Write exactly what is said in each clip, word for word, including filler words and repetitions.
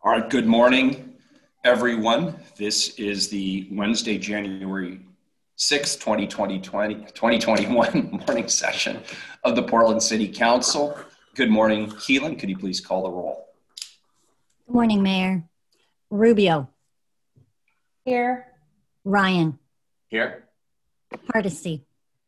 All right, good morning, everyone. This is the Wednesday, January sixth, twenty twenty, twenty twenty-one morning session of the Portland City Council. Good morning, Keelan. Could you please call the roll? Good morning, Mayor. Rubio. Here. Ryan. Here. Hardesty.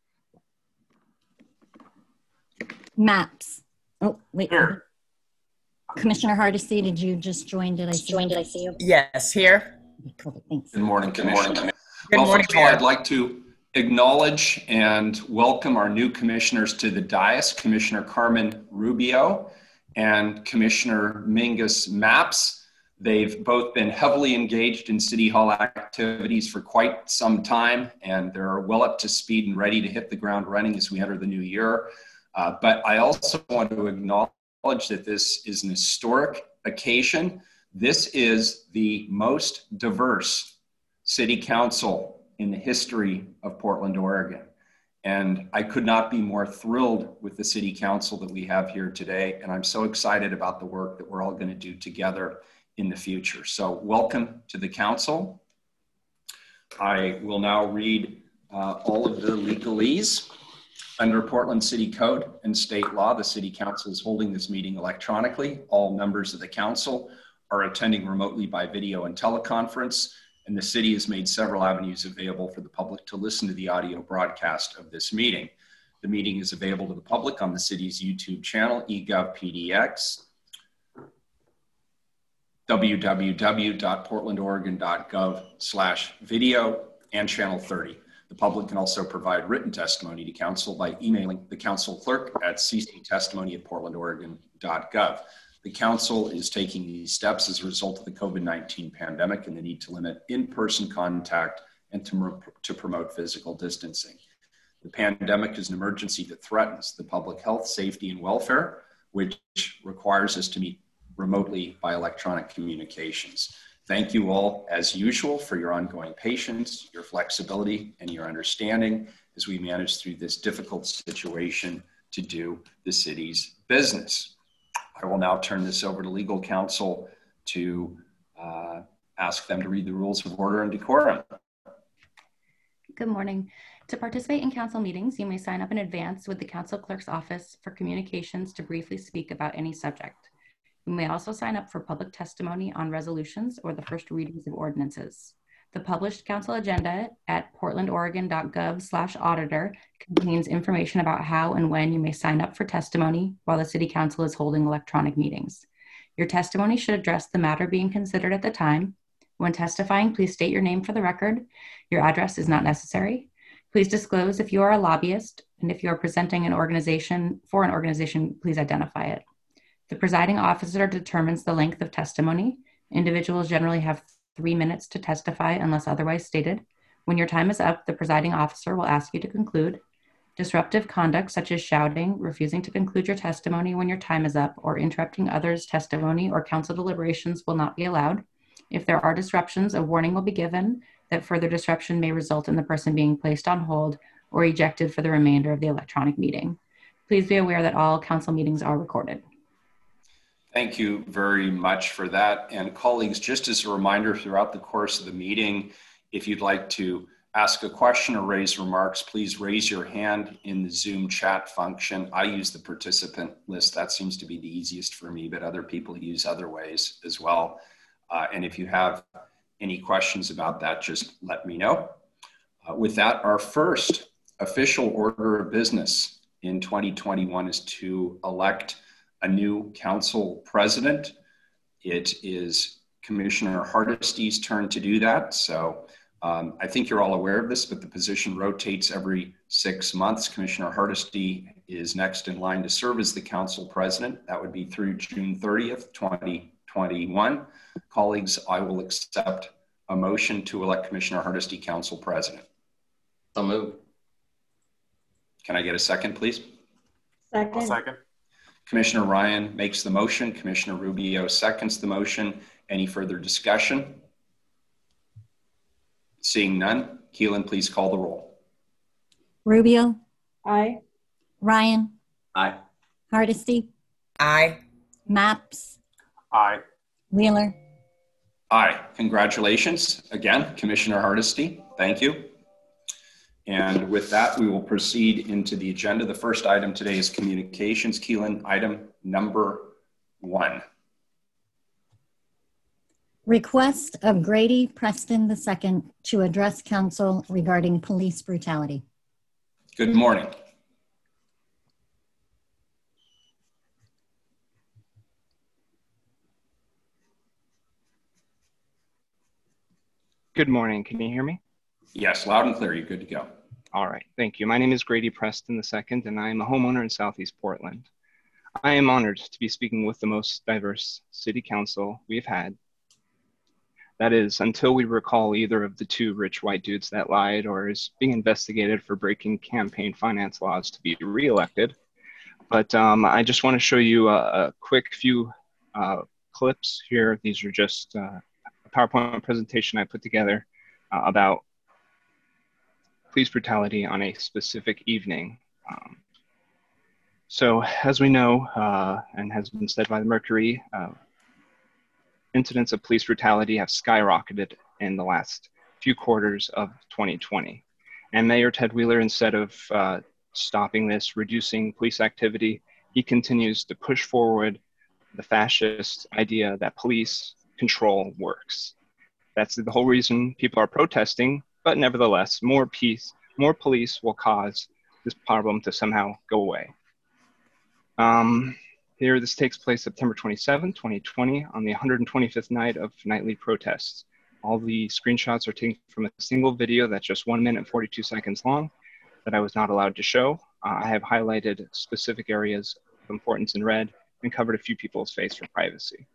Maps. Oh, wait. Here. Commissioner Hardesty, did you just join? Did I see you? Did I see you? Yes, here. Perfect, thanks. Good morning, Commissioner. Good well, morning, first of all, Mayor. I'd like to acknowledge and welcome our new commissioners to the dais, Commissioner Carmen Rubio and Commissioner Mingus Maps. They've both been heavily engaged in City Hall activities for quite some time, and they're well up to speed and ready to hit the ground running as we enter the new year. Uh, but I also want to acknowledge that this is an historic occasion. This is the most diverse city council in the history of Portland, Oregon. And I could not be more thrilled with the city council that we have here today. And I'm so excited about the work that we're all going to do together in the future. So welcome to the council. I will now read uh, all of the legalese. Under Portland City Code and state law, the City Council is holding this meeting electronically. All members of the council are attending remotely by video and teleconference, and the city has made several avenues available for the public to listen to the audio broadcast of this meeting. The meeting is available to the public on the city's YouTube channel, e gov P D X, w w w dot portland oregon dot gov slash video, and channel thirty. The public can also provide written testimony to council by emailing the council clerk at c c testimony at portland oregon dot gov. The council is taking these steps as a result of the COVID nineteen pandemic and the need to limit in-person contact and to, to promote physical distancing. The pandemic is an emergency that threatens the public health, safety, and welfare, which requires us to meet remotely by electronic communications. Thank you all, as usual, for your ongoing patience, your flexibility, and your understanding as we manage through this difficult situation to do the city's business. I will now turn this over to legal counsel to uh, ask them to read the rules of order and decorum. Good morning. To participate in council meetings, you may sign up in advance with the council clerk's office for communications to briefly speak about any subject. You may also sign up for public testimony on resolutions or the first readings of ordinances. The published council agenda at portland oregon dot gov slash auditor contains information about how and when you may sign up for testimony while the city council is holding electronic meetings. Your testimony should address the matter being considered at the time. When testifying, please state your name for the record. Your address is not necessary. Please disclose if you are a lobbyist, and if you are presenting an organization for an organization, please identify it. The presiding officer determines the length of testimony. Individuals generally have three minutes to testify unless otherwise stated. When your time is up, the presiding officer will ask you to conclude. Disruptive conduct such as shouting, refusing to conclude your testimony when your time is up, or interrupting others' testimony or council deliberations will not be allowed. If there are disruptions, a warning will be given that further disruption may result in the person being placed on hold or ejected for the remainder of the electronic meeting. Please be aware that all council meetings are recorded. Thank you very much for that. And colleagues, just as a reminder throughout the course of the meeting, if you'd like to ask a question or raise remarks, please raise your hand in the Zoom chat function. I use the participant list. That seems to be the easiest for me, but other people use other ways as well. Uh, and if you have any questions about that, just let me know. Uh, with that, our first official order of business in twenty twenty-one is to elect a new council president. It is Commissioner Hardesty's turn to do that. So um, I think you're all aware of this, but the position rotates every six months. Commissioner Hardesty is next in line to serve as the council president. That would be through June thirtieth, twenty twenty-one. Colleagues, I will accept a motion to elect Commissioner Hardesty council president. So moved. Can I get a second, please? Second. I'll second. Commissioner Ryan makes the motion. Commissioner Rubio seconds the motion. Any further discussion? Seeing none, Keelan, please call the roll. Rubio. Aye. Ryan. Aye. Hardesty. Aye. Maps. Aye. Wheeler. Aye. Congratulations again, Commissioner Hardesty. Thank you. And with that, we will proceed into the agenda. The first item today is communications. Keelan, item number one. Request of Grady Preston the second to address council regarding police brutality. Good morning. Good morning. Can you hear me? Yes, loud and clear. You're good to go. All right. Thank you. My name is Grady Preston the second, and I am a homeowner in Southeast Portland. I am honored to be speaking with the most diverse city council we've had. That is, until we recall either of the two rich white dudes that lied or is being investigated for breaking campaign finance laws to be reelected. But um, I just want to show you a, a quick few uh, clips here. These are just uh, a PowerPoint presentation I put together uh, about police brutality on a specific evening. Um, so as we know, uh, and has been said by the Mercury, uh, incidents of police brutality have skyrocketed in the last few quarters of twenty twenty. And Mayor Ted Wheeler, instead of uh, stopping this, reducing police activity, he continues to push forward the fascist idea that police control works. That's the whole reason people are protesting, but nevertheless, more peace, more police will cause this problem to somehow go away. Um, Here, this takes place September twenty-seventh, twenty twenty, on the one hundred twenty-fifth night of nightly protests. All the screenshots are taken from a single video that's just one minute and forty-two seconds long that I was not allowed to show. Uh, I have highlighted specific areas of importance in red and covered a few people's face for privacy.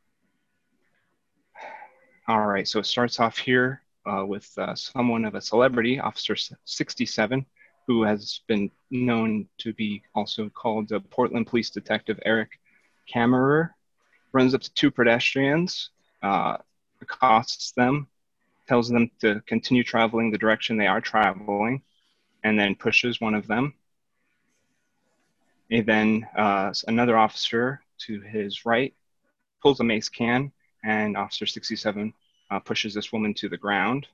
All right, so it starts off here uh, with uh, someone of a celebrity, Officer sixty-seven, who has been known to be also called uh, Portland Police Detective Eric Kammerer, runs up to two pedestrians, uh, accosts them, tells them to continue traveling the direction they are traveling, and then pushes one of them. And then uh, another officer to his right pulls a mace can, and Officer sixty-seven uh, pushes this woman to the ground.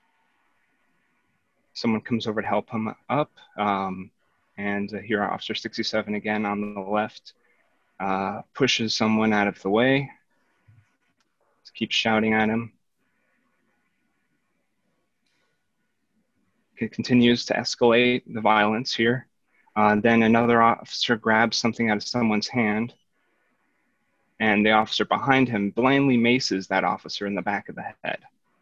Someone comes over to help him up. Um, and uh, here Officer sixty-seven again on the left uh, pushes someone out of the way. Just keeps shouting at him. It continues to escalate the violence here. Uh, then another officer grabs something out of someone's hand, and the officer behind him blindly maces that officer in the back of the head.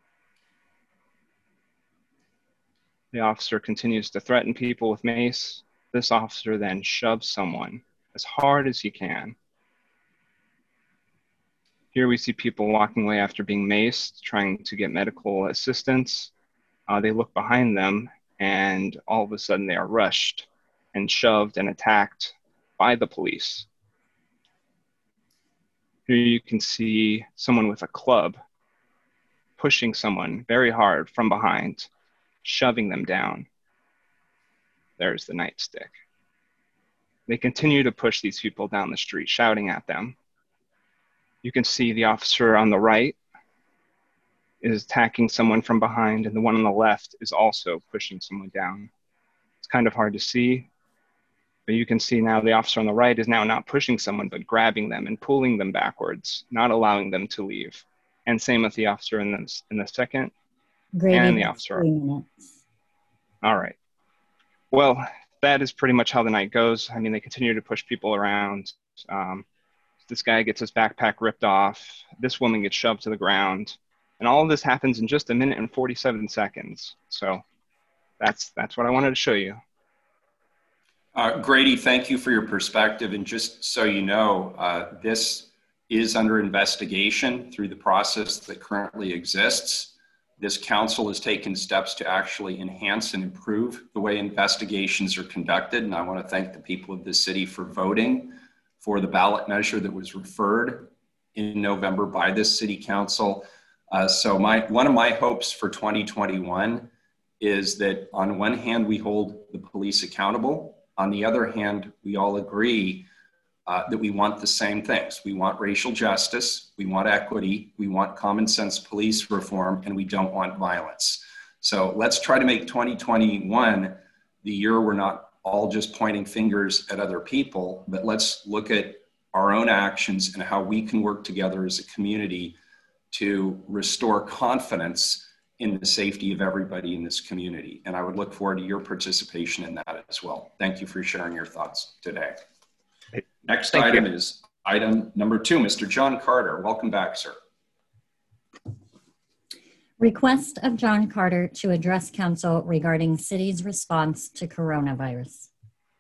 The officer continues to threaten people with mace. This officer then shoves someone as hard as he can. Here we see people walking away after being maced, trying to get medical assistance. Uh, they look behind them, and all of a sudden they are rushed and shoved and attacked by the police. Here you can see someone with a club pushing someone very hard from behind, shoving them down. There's the nightstick. They continue to push these people down the street, shouting at them. You can see the officer on the right is attacking someone from behind, and the one on the left is also pushing someone down. It's kind of hard to see, but you can see now the officer on the right is now not pushing someone, but grabbing them and pulling them backwards, not allowing them to leave. And same with the officer in the, in the second. Grady, and the officer. three minutes. All right. Well, that is pretty much how the night goes. I mean, they continue to push people around. Um, this guy gets his backpack ripped off. This woman gets shoved to the ground. And all of this happens in just a minute and forty-seven seconds. So that's, that's what I wanted to show you. Uh, Grady, thank you for your perspective. And just so you know, uh, this is under investigation through the process that currently exists. This council has taken steps to actually enhance and improve the way investigations are conducted. And I want to thank the people of the city for voting for the ballot measure that was referred in November by this city council. Uh, so my one of my hopes for twenty twenty-one is that on one hand, we hold the police accountable. On the other hand, we all agree uh, that we want the same things. We want racial justice, we want equity, we want common sense police reform, and we don't want violence. So let's try to make twenty twenty-one the year we're not all just pointing fingers at other people, but let's look at our own actions and how we can work together as a community to restore confidence in the safety of everybody in this community. And I would look forward to your participation in that as well. Thank you for sharing your thoughts today. Next Thank item you. is item number two, Mister John Carter. Welcome back, sir. Request of John Carter to address council regarding city's response to coronavirus.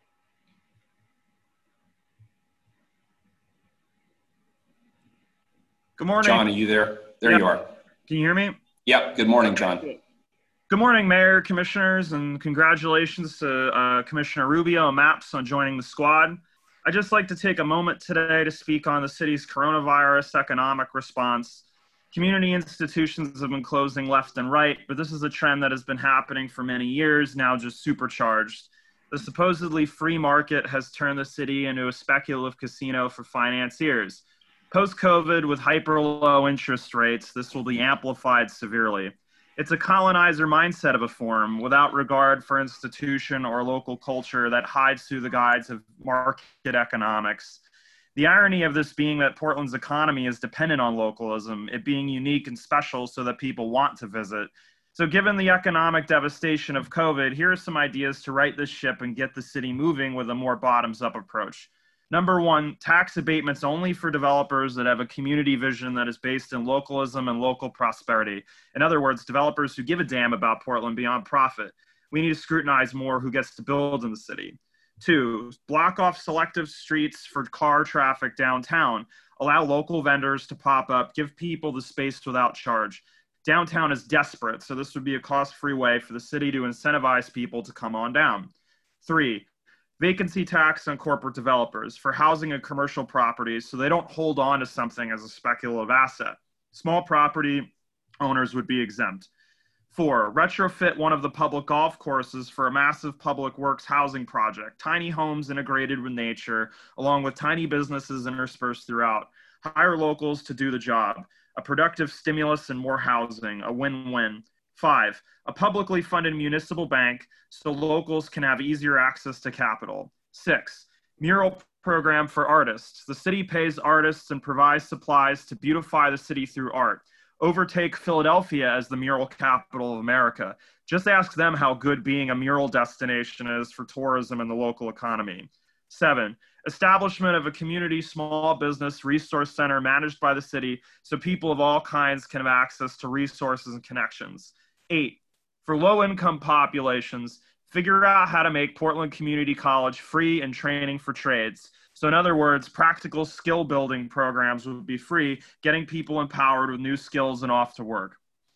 Good morning. John, are you there? There Yep. you are. Can you hear me? Yep. Good morning, John. Good morning, Mayor, Commissioners, and congratulations to uh, Commissioner Rubio and Maps on joining the squad. I'd just like to take a moment today to speak on the city's coronavirus economic response. Community institutions have been closing left and right, but this is a trend that has been happening for many years, now just supercharged. The supposedly free market has turned the city into a speculative casino for financiers. Post-COVID, with hyper low interest rates, this will be amplified severely. It's a colonizer mindset of a form, without regard for institution or local culture, that hides through the guise of market economics. The irony of this being that Portland's economy is dependent on localism, it being unique and special so that people want to visit. So given the economic devastation of COVID, here are some ideas to right this ship and get the city moving with a more bottoms-up approach. Number one, tax abatements only for developers that have a community vision that is based in localism and local prosperity. In other words, developers who give a damn about Portland beyond profit. We need to scrutinize more who gets to build in the city. Two, block off selective streets for car traffic downtown. Allow local vendors to pop up, give people the space without charge. Downtown is desperate, so this would be a cost-free way for the city to incentivize people to come on down. Three, vacancy tax on corporate developers for housing and commercial properties so they don't hold on to something as a speculative asset. Small property owners would be exempt. Four, retrofit one of the public golf courses for a massive public works housing project. Tiny homes integrated with nature, along with tiny businesses interspersed throughout. Hire locals to do the job. A productive stimulus and more housing, a win-win. Five, a publicly funded municipal bank so locals can have easier access to capital. Six, mural program for artists. The city pays artists and provides supplies to beautify the city through art. Overtake Philadelphia as the mural capital of America. Just ask them how good being a mural destination is for tourism and the local economy. Seven, establishment of a community small business resource center managed by the city so people of all kinds can have access to resources and connections. Eight, for low-income populations, figure out how to make Portland Community College free and training for trades. So in other words, practical skill building programs would be free, getting people empowered with new skills and off to work.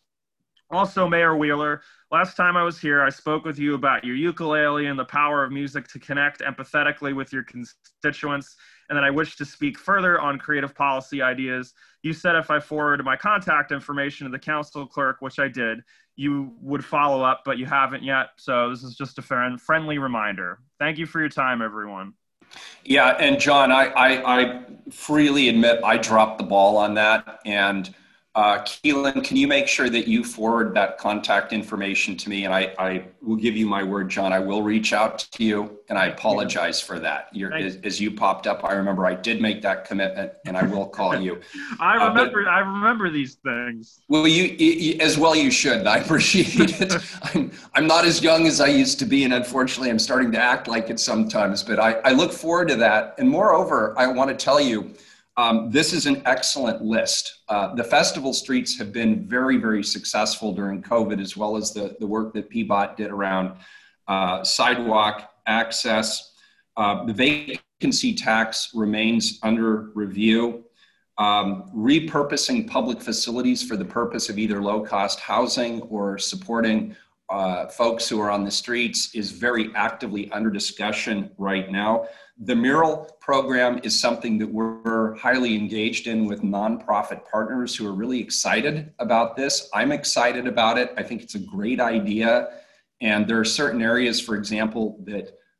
Also, Mayor Wheeler, last time I was here, I spoke with you about your ukulele and the power of music to connect empathetically with your constituents, and then I wish to speak further on creative policy ideas. You said if I forwarded my contact information to the council clerk, which I did, you would follow up, but you haven't yet. So this is just a friendly reminder. Thank you for your time, everyone. Yeah, and John, I, I, I freely admit I dropped the ball on that. And uh, Keelan, can you make sure that you forward that contact information to me? And I, I will give you my word, John, I will reach out to you, and I apologize for that. You're, as, as you popped up, I remember I did make that commitment, and I will call you. I remember, uh, but, I remember these things. Well, you, you as well you should. I appreciate it. I'm, I'm not as young as I used to be, and unfortunately, I'm starting to act like it sometimes. But I, I look forward to that. And moreover, I want to tell you, Um, this is an excellent list. Uh, the festival streets have been very, very successful during COVID, as well as the, the work that P B O T did around uh, sidewalk access. Uh, the vacancy tax remains under review. Um, repurposing public facilities for the purpose of either low-cost housing or supporting uh, folks who are on the streets is very actively under discussion right now. The mural program is something that we're highly engaged in with nonprofit partners who are really excited about this. I'm excited about it. I think it's a great idea. And there are certain areas, for example, that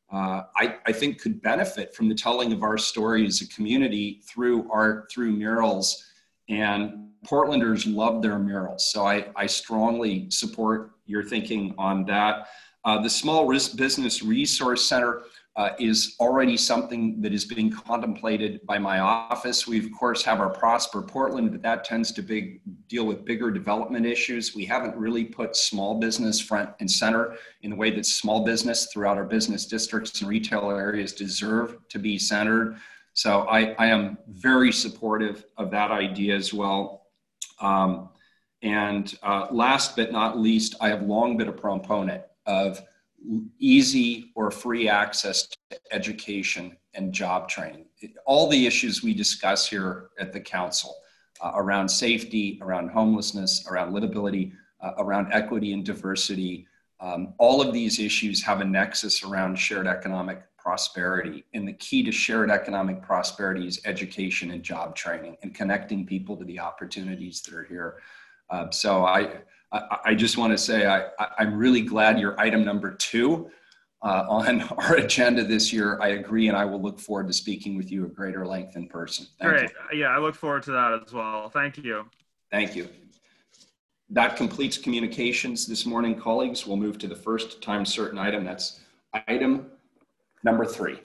uh, I, I think could benefit from the telling of our story as a community through art, through murals. And Portlanders love their murals. So I, I strongly support your thinking on that. Uh, the Small Business Resource Center uh, is already something that is being contemplated by my office. We, of course, have our Prosper Portland, but that tends to big, deal with bigger development issues. We haven't really put small business front and center in the way that small business throughout our business districts and retail areas deserve to be centered. So I, I am very supportive of that idea as well. Um, and uh, last but not least, I have long been a proponent of easy or free access to education and job training. All the issues we discuss here at the council uh, around safety, around homelessness, around livability, uh, around equity and diversity, um, all of these issues have a nexus around shared economic prosperity. And the key to shared economic prosperity is education and job training and connecting people to the opportunities that are here. Uh, so I, I, I just want to say I, I, I'm really glad you're item number two uh, on our agenda this year. I agree, and I will look forward to speaking with you at greater length in person. Thank Great. you. Yeah, I look forward to that as well. Thank you. Thank you. That completes communications this morning, colleagues. We'll move to the first time certain item. That's item number three.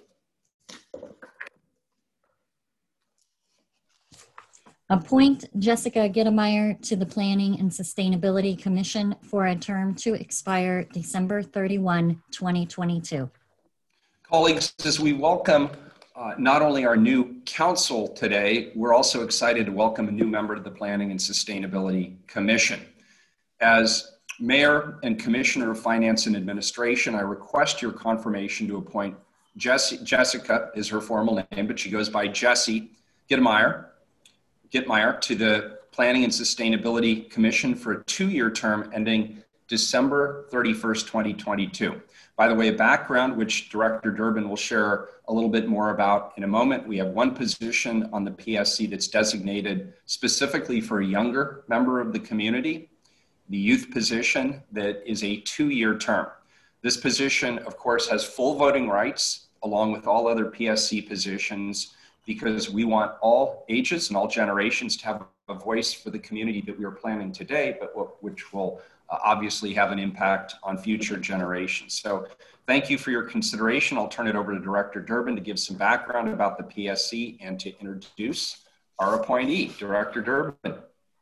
Appoint Jessica Gittemeyer to the Planning and Sustainability Commission for a term to expire December thirty-first, twenty twenty-two. Colleagues, as we welcome uh, not only our new council today, we're also excited to welcome a new member to the Planning and Sustainability Commission. As Mayor and Commissioner of Finance and Administration, I request your confirmation to appoint Jessie, Jessica is her formal name, but she goes by Jessie Gittemeyer, Gitmeyer to the Planning and Sustainability Commission for a two-year term ending December thirty-first, twenty twenty-two. By the way, a background which Director Durbin will share a little bit more about in a moment. We have one position on the P S C that's designated specifically for a younger member of the community, the youth position that is a two-year term. This position, of course, has full voting rights along with all other P S C positions, because we want all ages and all generations to have a voice for the community that we are planning today, but which will uh, obviously have an impact on future generations. So thank you for your consideration. I'll turn it over to Director Durbin to give some background about the P S C and to introduce our appointee, Director Durbin.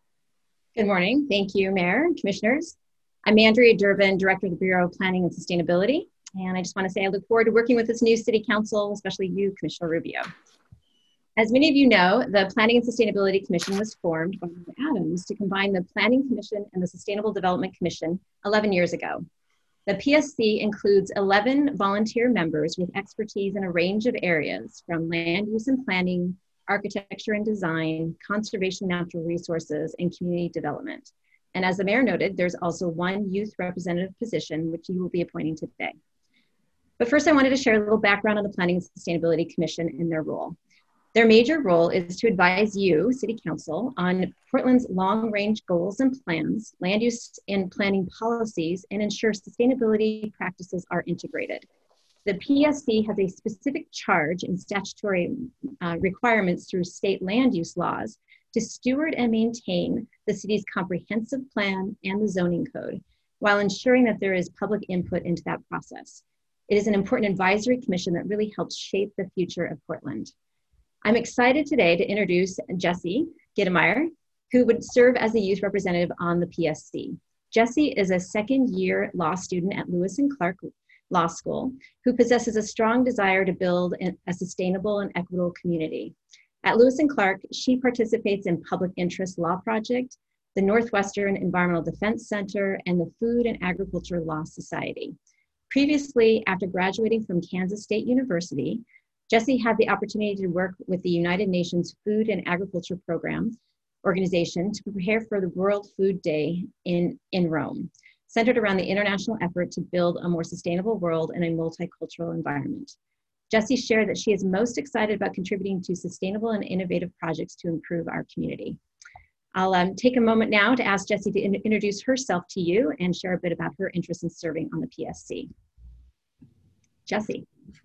Good morning. Thank you, Mayor and Commissioners. I'm Andrea Durbin, Director of the Bureau of Planning and Sustainability. And I just want to say I look forward to working with this new City Council, especially you, Commissioner Rubio. As many of you know, the Planning and Sustainability Commission was formed by Adams to combine the Planning Commission and the Sustainable Development Commission eleven years ago. The P S C includes eleven volunteer members with expertise in a range of areas, from land use and planning, architecture and design, conservation, natural resources, and community development. And as the mayor noted, there's also one youth representative position, which you will be appointing today. But first, I wanted to share a little background on the Planning and Sustainability Commission and their role. Their major role is to advise you, City Council, on Portland's long-range goals and plans, land use and planning policies, and ensure sustainability practices are integrated. The P S C has a specific charge in statutory uh, requirements through state land use laws to steward and maintain the city's comprehensive plan and the zoning code, while ensuring that there is public input into that process. It is an important advisory commission that really helps shape the future of Portland. I'm excited today to introduce Jessie Gittemeyer, who would serve as a youth representative on the P S C. Jessie is a second year law student at Lewis and Clark Law School, who possesses a strong desire to build a sustainable and equitable community. At Lewis and Clark, she participates in Public Interest Law Project, the Northwestern Environmental Defense Center, and the Food and Agriculture Law Society. Previously, after graduating from Kansas State University, Jessie had the opportunity to work with the United Nations Food and Agriculture Program organization to prepare for the World Food Day in, in Rome, centered around the international effort to build a more sustainable world in a multicultural environment. Jessie shared that she is most excited about contributing to sustainable and innovative projects to improve our community. I'll um, take a moment now to ask Jessie to in introduce herself to you and share a bit about her interest in serving on the P S C. Jessie.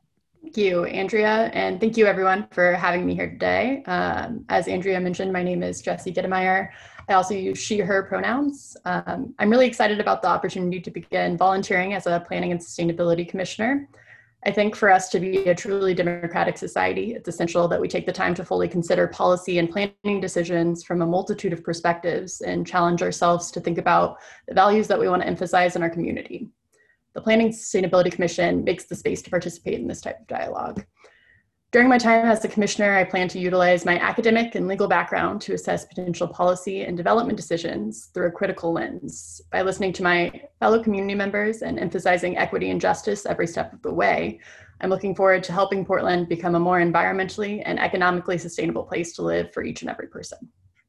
Thank you, Andrea, and thank you everyone for having me here today. Um, as Andrea mentioned, my name is Jessie Gittemeyer. I also use she, her pronouns. Um, I'm really excited about the opportunity to begin volunteering as a Planning and Sustainability Commissioner. I think for us to be a truly democratic society, it's essential that we take the time to fully consider policy and planning decisions from a multitude of perspectives and challenge ourselves to think about the values that we want to emphasize in our community. The Planning and Sustainability Commission makes the space to participate in this type of dialogue. During my time as a commissioner, I plan to utilize my academic and legal background to assess potential policy and development decisions through a critical lens. By listening to my fellow community members and emphasizing equity and justice every step of the way, I'm looking forward to helping Portland become a more environmentally and economically sustainable place to live for each and every person.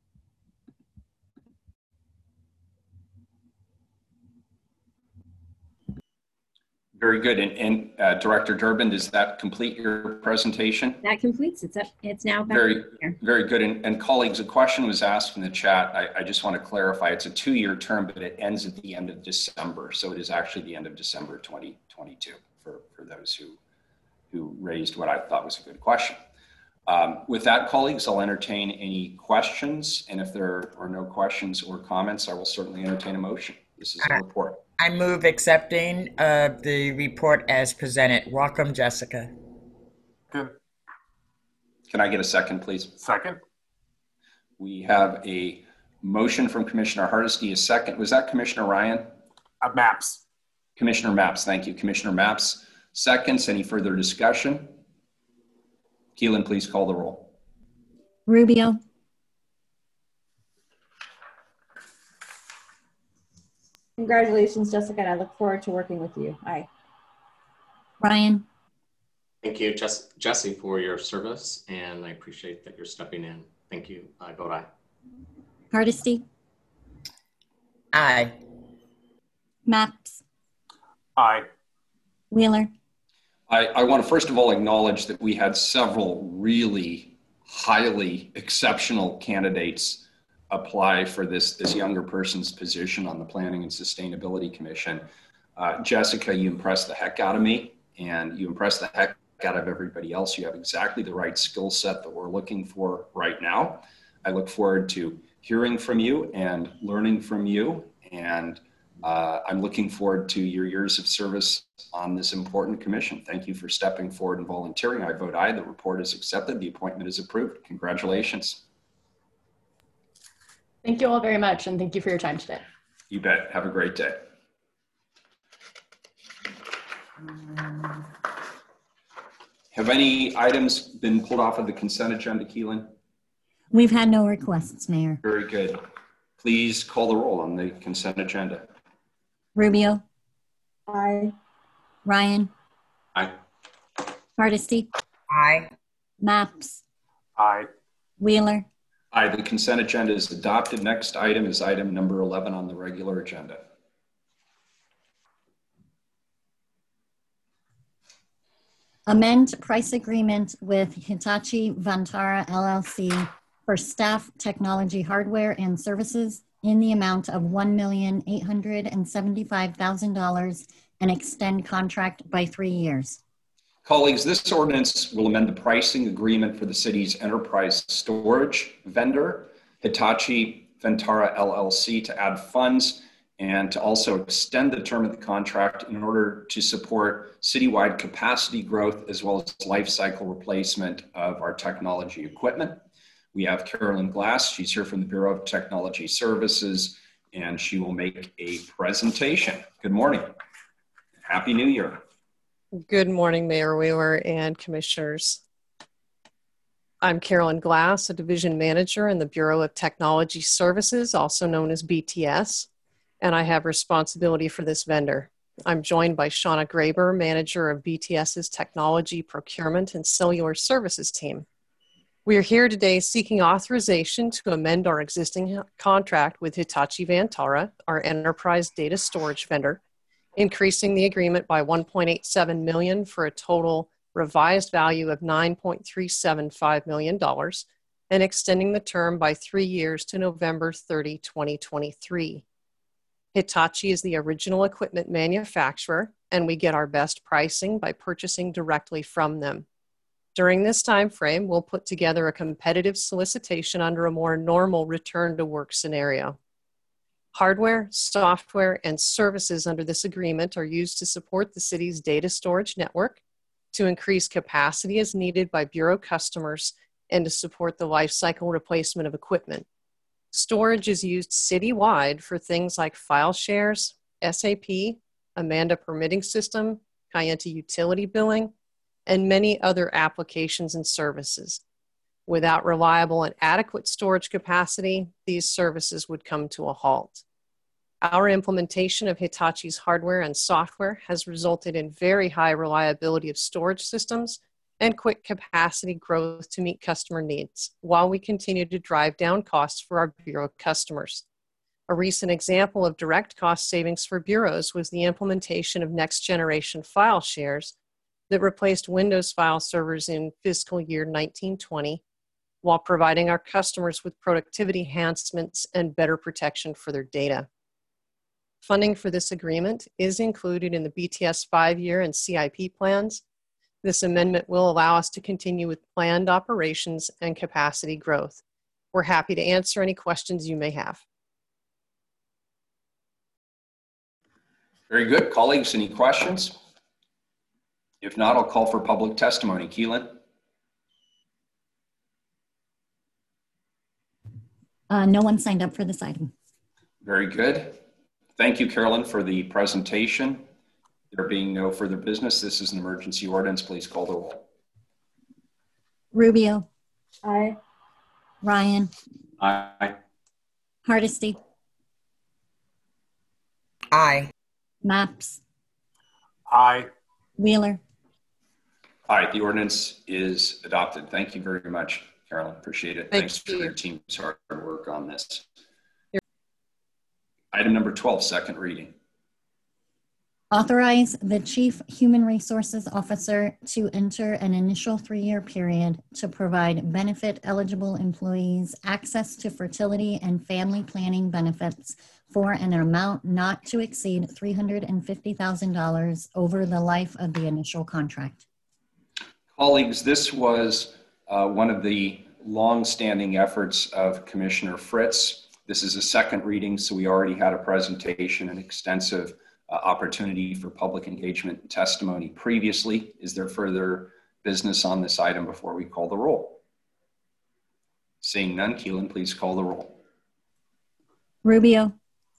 Very good. And, and uh, Director Durbin, does that complete your presentation? That completes it. It's, it's now back Very, here. very good. And, and colleagues, a question was asked in the chat. I, I just want to clarify. It's a two-year term, but it ends at the end of December. So it is actually the end of December twenty twenty-two for, for those who, who raised what I thought was a good question. Um, with that, colleagues, I'll entertain any questions. And if there are no questions or comments, I will certainly entertain a motion. This is a report. I move accepting uh, the report as presented. Welcome, Jessica. Good. Can I get a second, please? Second. We have a motion from Commissioner Hardesty. A second. Was that Commissioner Ryan? Uh, Maps. Commissioner Maps. Thank you. Commissioner Maps. Seconds. Any further discussion? Keelan, please call the roll. Rubio. Congratulations, Jessica, and I look forward to working with you. Aye. Ryan. Thank you, Jess Jesse, for your service, and I appreciate that you're stepping in. Thank you. I vote aye. Hardesty. Aye. Maps. Aye. Wheeler. I, I want to first of all acknowledge that we had several really highly exceptional candidates apply for this, this younger person's position on the Planning and Sustainability Commission. Uh, Jessica, you impressed the heck out of me, and you impressed the heck out of everybody else. You have exactly the right skill set that we're looking for right now. I look forward to hearing from you and learning from you, and uh, I'm looking forward to your years of service on this important commission. Thank you for stepping forward and volunteering. I vote aye. The report is accepted. The appointment is approved. Congratulations. Thank you all very much, and thank you for your time today. You bet. Have a great day. Have any items been pulled off of the consent agenda, Keelan? We've had no requests, Mayor. Very good. Please call the roll on the consent agenda. Rubio. Aye. Ryan. Aye. Hardesty. Aye. Maps. Aye. Wheeler. Aye, the consent agenda is adopted. Next item is item number eleven on the regular agenda. Amend price agreement with Hitachi Vantara L L C for staff technology hardware and services in the amount of one million eight hundred seventy-five thousand dollars and extend contract by three years. Colleagues, this ordinance will amend the pricing agreement for the city's enterprise storage vendor, Hitachi Vantara L L C, to add funds and to also extend the term of the contract in order to support citywide capacity growth as well as life cycle replacement of our technology equipment. We have Carolyn Glass. She's here from the Bureau of Technology Services, and she will make a presentation. Good morning. Happy New Year. Good morning, Mayor Wheeler and Commissioners. I'm Carolyn Glass, a Division Manager in the Bureau of Technology Services, also known as B T S, and I have responsibility for this vendor. I'm joined by Shauna Graber, Manager of BTS's Technology Procurement and Cellular Services team. We are here today seeking authorization to amend our existing contract with Hitachi Vantara, our enterprise data storage vendor, increasing the agreement by one point eight seven million dollars for a total revised value of nine point three seven five million dollars and extending the term by three years to November thirtieth, twenty twenty-three. Hitachi is the original equipment manufacturer, and we get our best pricing by purchasing directly from them. During this time frame, we'll put together a competitive solicitation under a more normal return to work scenario. Hardware, software, and services under this agreement are used to support the city's data storage network, to increase capacity as needed by Bureau customers, and to support the lifecycle replacement of equipment. Storage is used citywide for things like file shares, S A P, Amanda permitting system, Kayenta utility billing, and many other applications and services. Without reliable and adequate storage capacity, these services would come to a halt. Our implementation of Hitachi's hardware and software has resulted in very high reliability of storage systems and quick capacity growth to meet customer needs, while we continue to drive down costs for our Bureau customers. A recent example of direct cost savings for bureaus was the implementation of next-generation file shares that replaced Windows file servers in fiscal year nineteen twenty, while providing our customers with productivity enhancements and better protection for their data. Funding for this agreement is included in the B T S five-year and C I P plans. This amendment will allow us to continue with planned operations and capacity growth. We're happy to answer any questions you may have. Very good. Colleagues, any questions? If not, I'll call for public testimony. Keelan? Uh, no one signed up for this item. Very good. Thank you, Carolyn, for the presentation. There being no further business, this is an emergency ordinance. Please call the roll. Rubio. Aye. Ryan. Aye. Hardesty. Aye. Maps. Aye. Wheeler. All right, the ordinance is adopted. Thank you very much, Carolyn. Appreciate it. Thank Thanks you. for your team's hard work on this. Item number twelve, second reading. Authorize the Chief Human Resources Officer to enter an initial three-year period to provide benefit-eligible employees access to fertility and family planning benefits for an amount not to exceed three hundred fifty thousand dollars over the life of the initial contract. Colleagues, this was uh, one of the long-standing efforts of Commissioner Fritz. This is a second reading, so we already had a presentation and extensive uh, opportunity for public engagement and testimony previously. Is there further business on this item before we call the roll? Seeing none, Keelan, please call the roll. Rubio.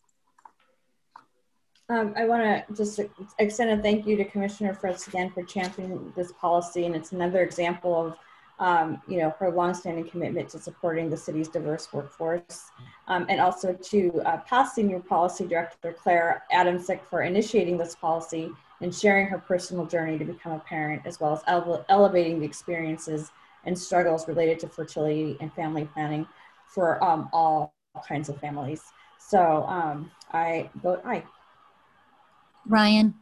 Um, I want to just extend a thank you to Commissioner Fritz again for championing this policy, and it's another example of Um, you know, her longstanding commitment to supporting the city's diverse workforce, um, and also to uh, past Senior Policy Director Claire Adamsick for initiating this policy and sharing her personal journey to become a parent, as well as ele elevating the experiences and struggles related to fertility and family planning for um, all kinds of families. So um, I vote aye. Ryan.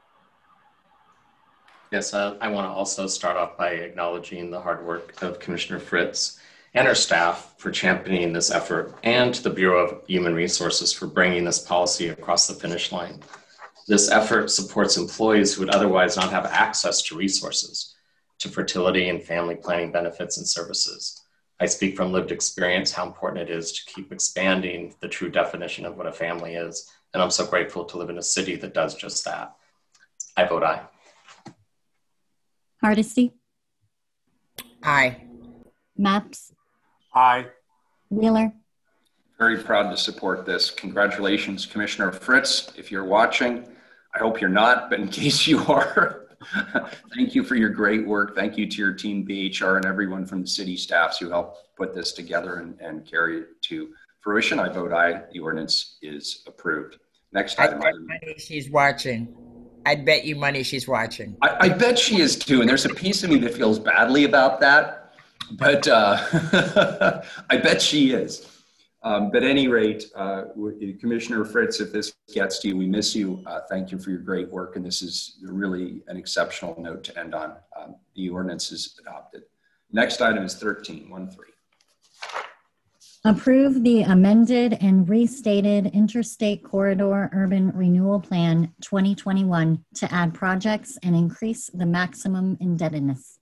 Yes, uh, I want to also start off by acknowledging the hard work of Commissioner Fritz and her staff for championing this effort, and to the Bureau of Human Resources for bringing this policy across the finish line. This effort supports employees who would otherwise not have access to resources, to fertility and family planning benefits and services. I speak from lived experience how important it is to keep expanding the true definition of what a family is, and I'm so grateful to live in a city that does just that. I vote aye. Hardesty. Aye. Maps. Aye. Wheeler. Very proud to support this. Congratulations, Commissioner Fritz. If you're watching, I hope you're not, but in case you are, thank you for your great work. Thank you to your team, B H R, and everyone from the city staffs who helped put this together and, and carry it to fruition. I vote aye. The ordinance is approved. Next item. I bet money she's watching. I'd bet you money she's watching. I, I bet she is too, and there's a piece of me that feels badly about that, but uh, I bet she is. Um, but at any rate, uh, Commissioner Fritz, if this gets to you, we miss you. Uh, thank you for your great work, and this is really an exceptional note to end on. Um, the ordinance is adopted. Next item is thirteen, one three. Approve the amended and restated Interstate Corridor Urban Renewal Plan twenty twenty-one to add projects and increase the maximum indebtedness.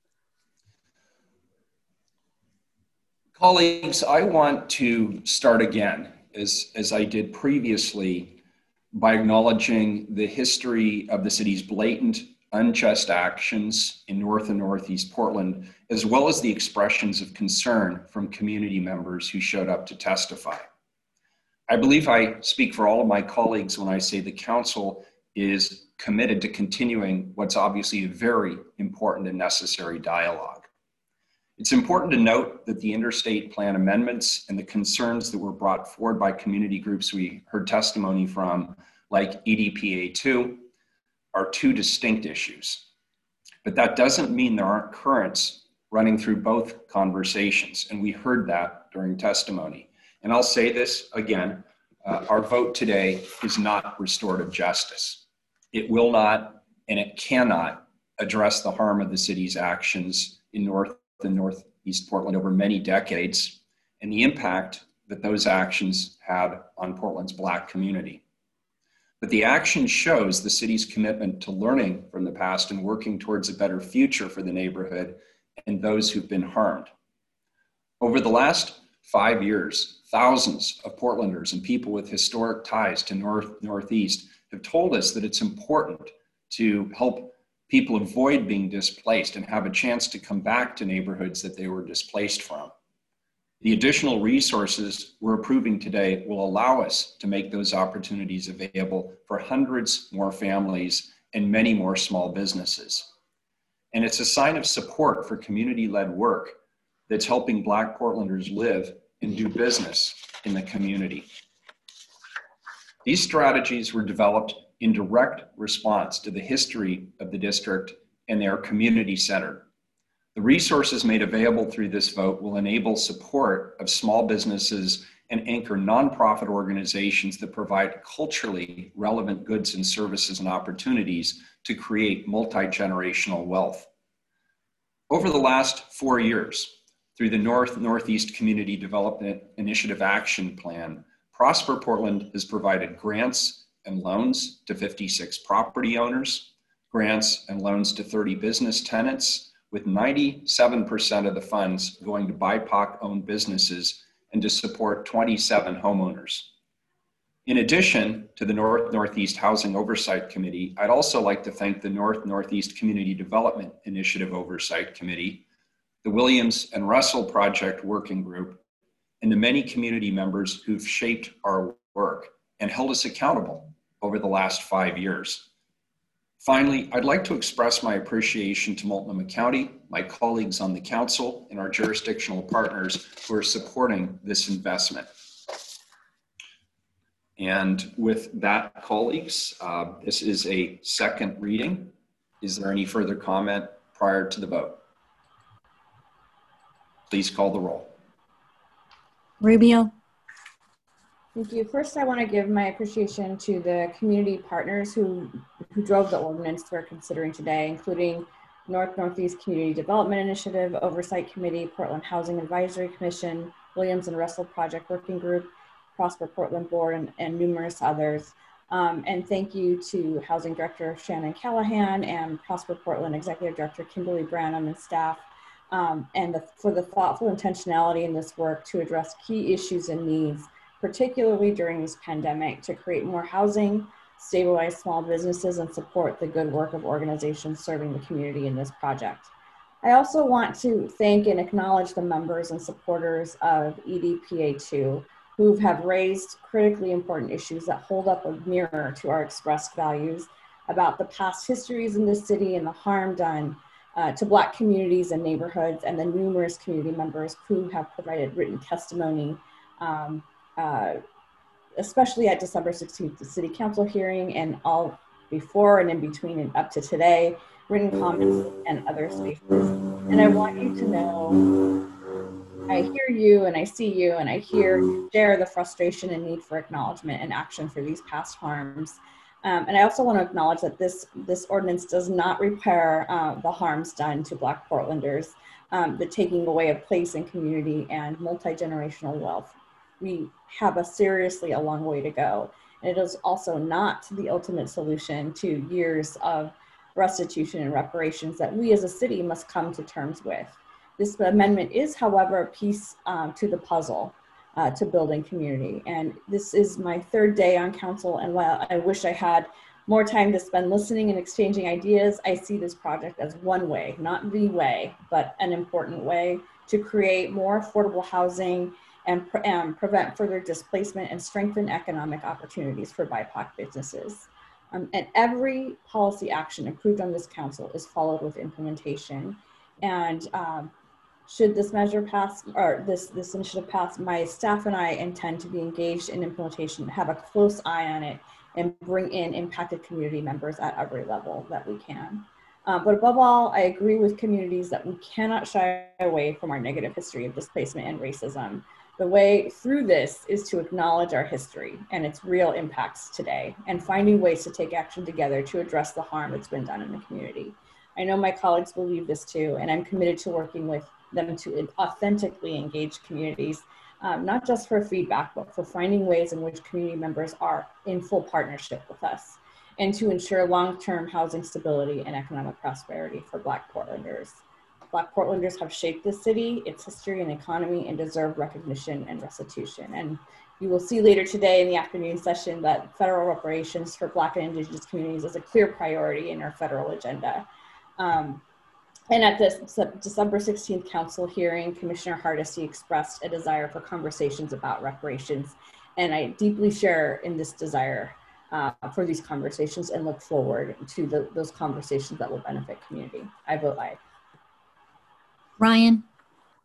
Colleagues, I want to start again, as, as I did previously, by acknowledging the history of the city's blatant, unjust actions in North and Northeast Portland, as well as the expressions of concern from community members who showed up to testify. I believe I speak for all of my colleagues when I say the council is committed to continuing what's obviously a very important and necessary dialogue. It's important to note that the interstate plan amendments and the concerns that were brought forward by community groups we heard testimony from, like E D P A two, are two distinct issues. But that doesn't mean there aren't currents running through both conversations, and we heard that during testimony. And I'll say this again, uh, our vote today is not restorative justice. It will not, and it cannot address the harm of the city's actions in North and Northeast Portland over many decades, and the impact that those actions had on Portland's Black community. But the action shows the city's commitment to learning from the past and working towards a better future for the neighborhood and those who've been harmed. Over the last five years, thousands of Portlanders and people with historic ties to North Northeast have told us that it's important to help people avoid being displaced and have a chance to come back to neighborhoods that they were displaced from. The additional resources we're approving today will allow us to make those opportunities available for hundreds more families and many more small businesses. And it's a sign of support for community-led work that's helping Black Portlanders live and do business in the community. These strategies were developed in direct response to the history of the district, and they are community-centered. The resources made available through this vote will enable support of small businesses and anchor nonprofit organizations that provide culturally relevant goods and services and opportunities to create multi-generational wealth. Over the last four years, through the North Northeast Community Development Initiative Action Plan, Prosper Portland has provided grants and loans to fifty-six property owners, grants and loans to thirty business tenants, with ninety-seven percent of the funds going to B I P O C-owned businesses and to support twenty-seven homeowners. In addition to the North Northeast Housing Oversight Committee, I'd also like to thank the North Northeast Community Development Initiative Oversight Committee, the Williams and Russell Project Working Group, and the many community members who've shaped our work and held us accountable over the last five years. Finally, I'd like to express my appreciation to Multnomah County, my colleagues on the council, and our jurisdictional partners who are supporting this investment. And with that, colleagues, uh, this is a second reading. Is there any further comment prior to the vote? Please call the roll. Rubio. Thank you. First, I want to give my appreciation to the community partners who, who drove the ordinance we're considering today, including North Northeast Community Development Initiative, Oversight Committee, Portland Housing Advisory Commission, Williams and Russell Project Working Group, Prosper Portland Board, and, and numerous others. Um, and thank you to Housing Director Shannon Callahan and Prosper Portland Executive Director Kimberly Branham and staff, um, and the, for the thoughtful intentionality in this work to address key issues and needs, particularly during this pandemic, to create more housing, stabilize small businesses, and support the good work of organizations serving the community in this project. I also want to thank and acknowledge the members and supporters of E D P A two who have raised critically important issues that hold up a mirror to our expressed values about the past histories in this city and the harm done uh, to Black communities and neighborhoods, and the numerous community members who have provided written testimony um, Uh, especially at December sixteenth, the City Council hearing, and all before and in between and up to today, written comments and other spaces. And I want you to know, I hear you and I see you and I hear you share the frustration and need for acknowledgement and action for these past harms. Um, and I also want to acknowledge that this, this ordinance does not repair uh, the harms done to Black Portlanders, um, the taking away of place and community and multi-generational wealth. we have a seriously a long way to go. And it is also not the ultimate solution to years of restitution and reparations that we as a city must come to terms with. This amendment is, however, a piece um, to the puzzle uh, to building community. And this is my third day on council, and while I wish I had more time to spend listening and exchanging ideas, I see this project as one way, not the way, but an important way to create more affordable housing and, pre and prevent further displacement and strengthen economic opportunities for B I P O C businesses. Um, and every policy action approved on this council is followed with implementation. And um, should this measure pass, or this, this initiative pass, my staff and I intend to be engaged in implementation, have a close eye on it, and bring in impacted community members at every level that we can. Um, but above all, I agree with communities that we cannot shy away from our negative history of displacement and racism. The way through this is to acknowledge our history and its real impacts today, and finding ways to take action together to address the harm that's been done in the community. I know my colleagues believe this too, and I'm committed to working with them to authentically engage communities, um, not just for feedback, but for finding ways in which community members are in full partnership with us, and to ensure long-term housing stability and economic prosperity for Black Portlanders. Black Portlanders have shaped this city, its history and economy, and deserve recognition and restitution. And you will see later today in the afternoon session that federal reparations for Black and Indigenous communities is a clear priority in our federal agenda. Um, and at this December sixteenth council hearing, Commissioner Hardesty expressed a desire for conversations about reparations. And I deeply share in this desire uh, for these conversations and look forward to the, those conversations that will benefit community. I vote aye. Ryan.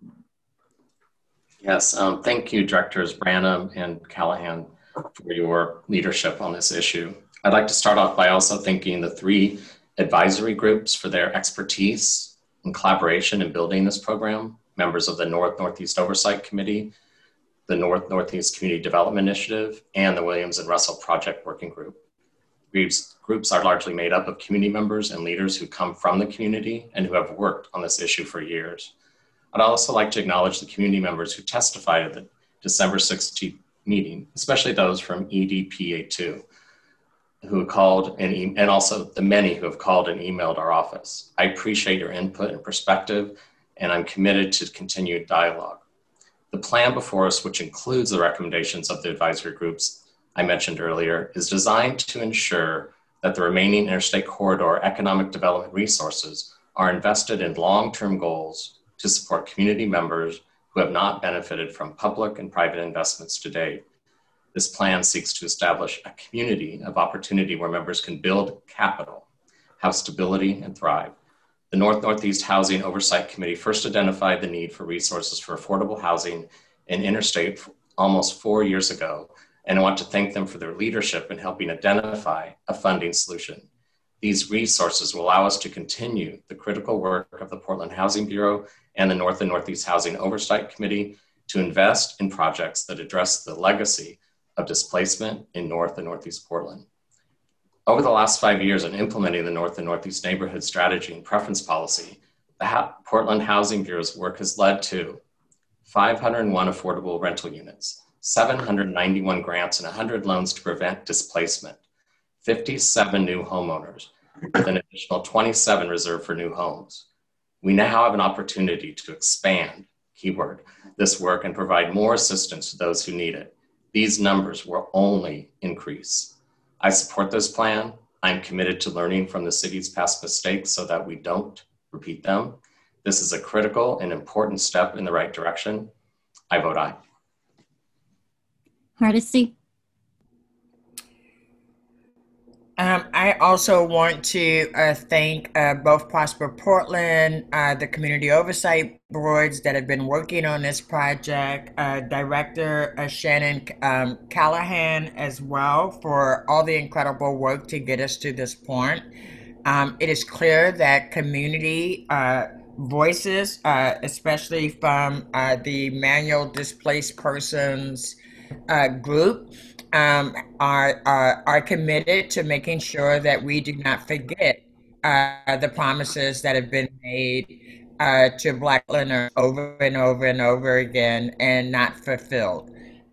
Yes, um, thank you, Directors Branham and Callahan, for your leadership on this issue. I'd like to start off by also thanking the three advisory groups for their expertise and collaboration in building this program, members of the North Northeast Oversight Committee, the North Northeast Community Development Initiative, and the Williams and Russell Project Working Group. Groups, groups are largely made up of community members and leaders who come from the community and who have worked on this issue for years. I'd also like to acknowledge the community members who testified at the December sixteenth meeting, especially those from E D P A two, who called and, e and also the many who have called and emailed our office. I appreciate your input and perspective, and I'm committed to continued dialogue. The plan before us, which includes the recommendations of the advisory groups I mentioned earlier, is designed to ensure that the remaining interstate corridor economic development resources are invested in long-term goals to support community members who have not benefited from public and private investments to date. This plan seeks to establish a community of opportunity where members can build capital, have stability, and thrive. The North Northeast Housing Oversight Committee first identified the need for resources for affordable housing in interstate almost four years ago, and I want to thank them for their leadership in helping identify a funding solution. These resources will allow us to continue the critical work of the Portland Housing Bureau and the North and Northeast Housing Oversight Committee to invest in projects that address the legacy of displacement in North and Northeast Portland. Over the last five years in implementing the North and Northeast Neighborhood Strategy and Preference Policy, the ha Portland Housing Bureau's work has led to five hundred one affordable rental units, seven hundred ninety-one grants and one hundred loans to prevent displacement, fifty-seven new homeowners, with an additional twenty-seven reserved for new homes. We now have an opportunity to expand, keyword, this work and provide more assistance to those who need it. These numbers will only increase. I support this plan. I'm committed to learning from the city's past mistakes so that we don't repeat them. This is a critical and important step in the right direction. I vote aye. Hardesty. Um, I also want to uh, thank uh, both Prosper Portland, uh, the community oversight boards that have been working on this project, uh, Director uh, Shannon um, Callahan as well, for all the incredible work to get us to this point. Um, it is clear that community uh, voices, uh, especially from uh, the manual displaced persons uh, group, Um, are, are, are committed to making sure that we do not forget uh, the promises that have been made uh, to Black learners over and over and over again and not fulfilled.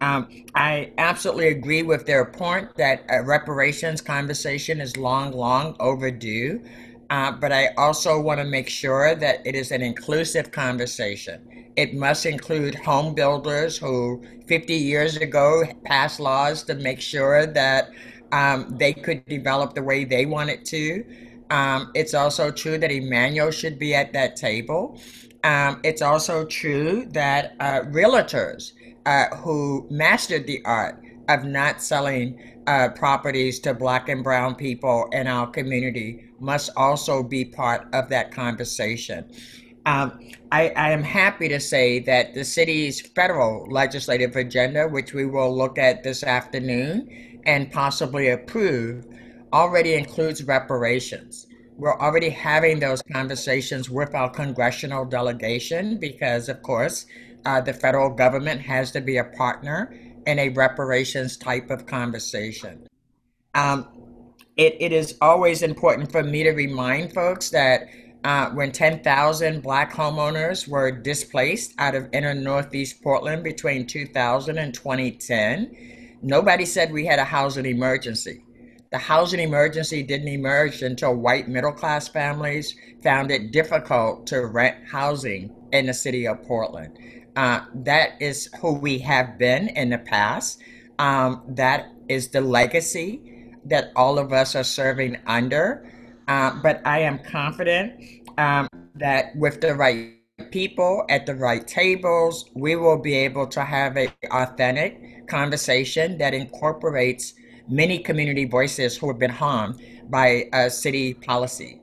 Um, I absolutely agree with their point that a reparations conversation is long, long overdue. Uh, but I also want to make sure that it is an inclusive conversation. It must include home builders who fifty years ago passed laws to make sure that um, they could develop the way they wanted to. Um, it's also true that Emmanuel should be at that table. Um, it's also true that uh, realtors uh, who mastered the art of not selling uh, properties to Black and Brown people in our community must also be part of that conversation. Um, I, I am happy to say that the city's federal legislative agenda, which we will look at this afternoon and possibly approve, already includes reparations. We're already having those conversations with our congressional delegation because, of course, uh, the federal government has to be a partner in a reparations type of conversation. Um, it, it is always important for me to remind folks that uh, when ten thousand Black homeowners were displaced out of inner Northeast Portland between two thousand and twenty ten, nobody said we had a housing emergency. The housing emergency didn't emerge until white middle-class families found it difficult to rent housing in the city of Portland. Uh, that is who we have been in the past. Um, that is the legacy that all of us are serving under. Uh, but I am confident um, that with the right people at the right tables, we will be able to have an authentic conversation that incorporates many community voices who have been harmed by uh, city policy.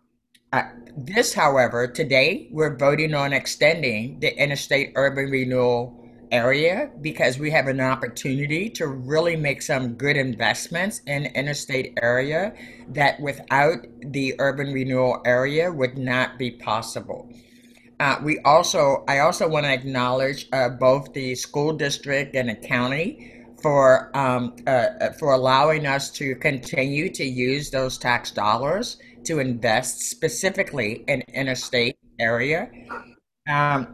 Uh, this, however, today we're voting on extending the interstate urban renewal area because we have an opportunity to really make some good investments in interstate area that without the urban renewal area would not be possible. Uh, we also, I also want to acknowledge uh, both the school district and the county for um, uh, for allowing us to continue to use those tax dollars to invest specifically in interstate area. Um,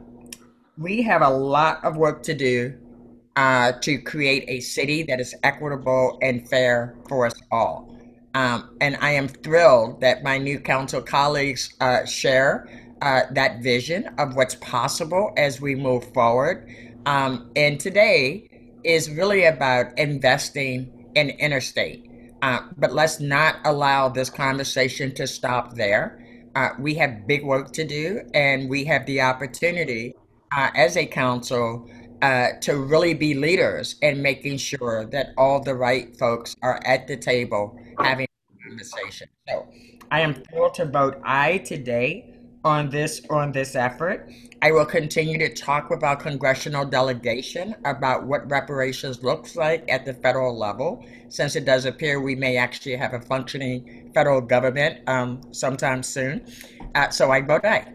we have a lot of work to do uh, to create a city that is equitable and fair for us all. Um, and I am thrilled that my new council colleagues uh, share uh, that vision of what's possible as we move forward. Um, and today is really about investing in interstate. Uh, but let's not allow this conversation to stop there. Uh, we have big work to do, and we have the opportunity uh, as a council uh, to really be leaders in making sure that all the right folks are at the table having a conversation. So I am thrilled to vote aye today on this on this effort. I will continue to talk with our congressional delegation about what reparations looks like at the federal level, since it does appear we may actually have a functioning federal government um, sometime soon. Uh, so I vote aye.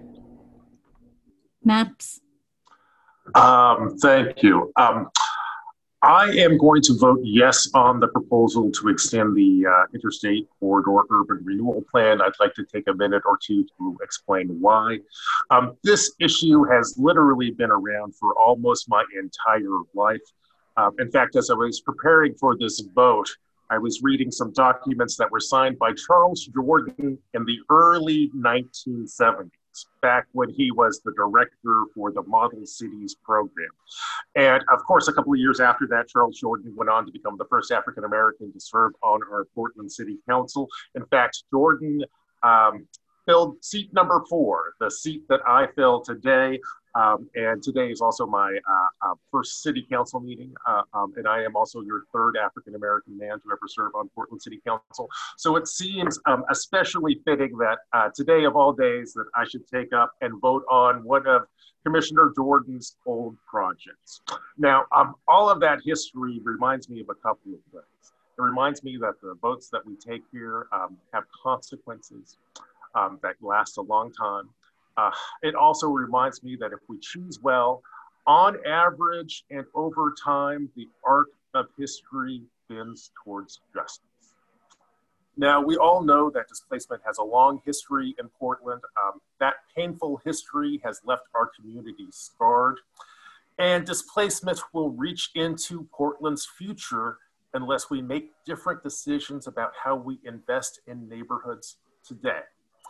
Maps. Um, thank you. Um, I am going to vote yes on the proposal to extend the uh, Interstate Corridor Urban Renewal Plan. I'd like to take a minute or two to explain why. Um, this issue has literally been around for almost my entire life. Um, in fact, as I was preparing for this vote, I was reading some documents that were signed by Charles Jordan in the early nineteen seventies. Back when he was the director for the Model Cities program. And of course, a couple of years after that, Charles Jordan went on to become the first African-American to serve on our Portland City Council. In fact, Jordan um, filled seat number four, the seat that I fill today. Um, and today is also my uh, uh, first city council meeting. Uh, um, and I am also your third African-American man to ever serve on Portland City Council. So it seems um, especially fitting that uh, today of all days that I should take up and vote on one of Commissioner Jordan's old projects. Now, um, all of that history reminds me of a couple of things. It reminds me that the votes that we take here um, have consequences um, that last a long time. Uh, it also reminds me that if we choose well, on average and over time, the arc of history bends towards justice. Now, we all know that displacement has a long history in Portland. Um, that painful history has left our community scarred. And displacement will reach into Portland's future unless we make different decisions about how we invest in neighborhoods today.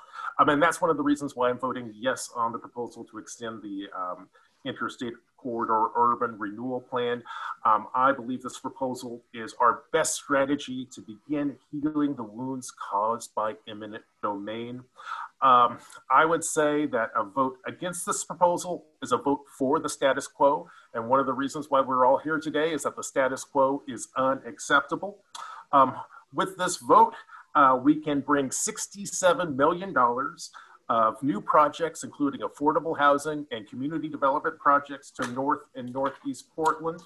I mean, that's one of the reasons why I'm voting yes on the proposal to extend the um, Interstate Corridor Urban Renewal Plan. Um, I believe this proposal is our best strategy to begin healing the wounds caused by eminent domain. Um, I would say that a vote against this proposal is a vote for the status quo. And one of the reasons why we're all here today is that the status quo is unacceptable. Um, with this vote, uh, we can bring sixty-seven million dollars of new projects, including affordable housing and community development projects, to North and Northeast Portland.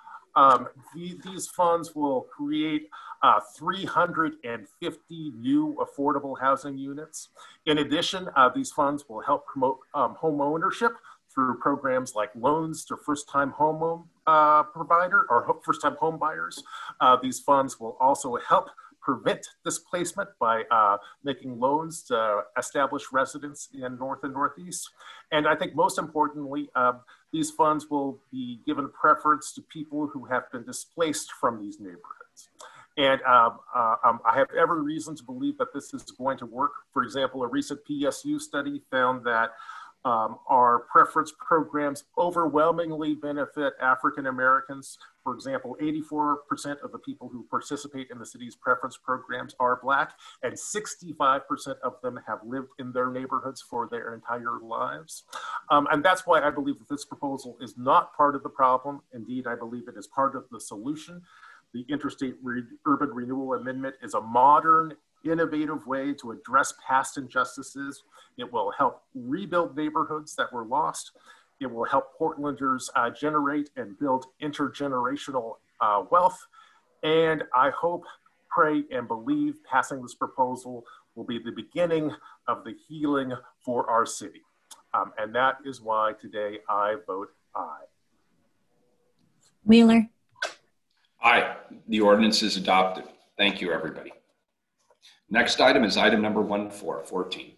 Um, the, these funds will create uh, three hundred fifty new affordable housing units. In addition, uh, these funds will help promote um, home ownership through programs like loans to first-time home uh, provider or first-time home buyers. Uh, these funds will also help prevent displacement by uh, making loans to establish residents in North and Northeast. And I think most importantly, uh, these funds will be given preference to people who have been displaced from these neighborhoods. And um, uh, um, I have every reason to believe that this is going to work. For example, a recent P S U study found that Um, our preference programs overwhelmingly benefit African Americans. For example, eighty-four percent of the people who participate in the city's preference programs are Black, and sixty-five percent of them have lived in their neighborhoods for their entire lives. Um, and that's why I believe that this proposal is not part of the problem. Indeed, I believe it is part of the solution. The Interstate Re Urban Renewal Amendment is a modern, innovative way to address past injustices. It will help rebuild neighborhoods that were lost. It will help Portlanders uh, generate and build intergenerational uh, wealth. And I hope, pray, and believe passing this proposal will be the beginning of the healing for our city. Um, and that is why today I vote aye. Wheeler. Aye, the ordinance is adopted. Thank you, everybody. Next item is item number one four fourteen.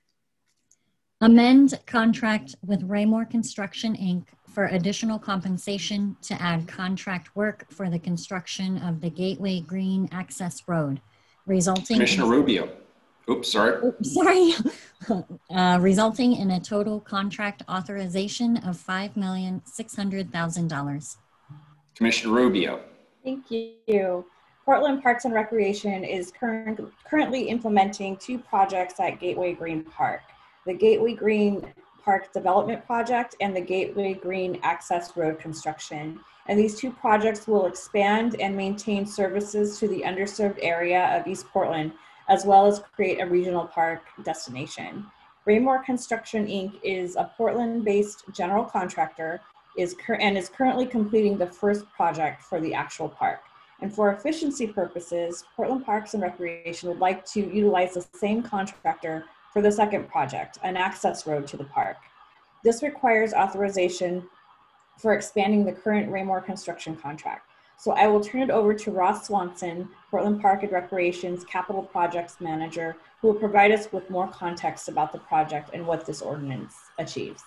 Amend contract with Raymore Construction, Incorporated for additional compensation to add contract work for the construction of the Gateway Green Access Road, resulting Commissioner in, Rubio. Oops, sorry. Oops, sorry. uh, resulting in a total contract authorization of five million six hundred thousand dollars. Commissioner Rubio. Thank you. Portland Parks and Recreation is current, currently implementing two projects at Gateway Green Park, the Gateway Green Park Development Project and the Gateway Green Access Road construction. And these two projects will expand and maintain services to the underserved area of East Portland, as well as create a regional park destination. Raymore Construction, Incorporated is a Portland-based general contractor is and is currently completing the first project for the actual park. And for efficiency purposes, Portland Parks and Recreation would like to utilize the same contractor for the second project, an access road to the park. This requires authorization for expanding the current Raymore construction contract. So I will turn it over to Ross Swanson, Portland Park and Recreation's Capital Projects Manager, who will provide us with more context about the project and what this ordinance achieves.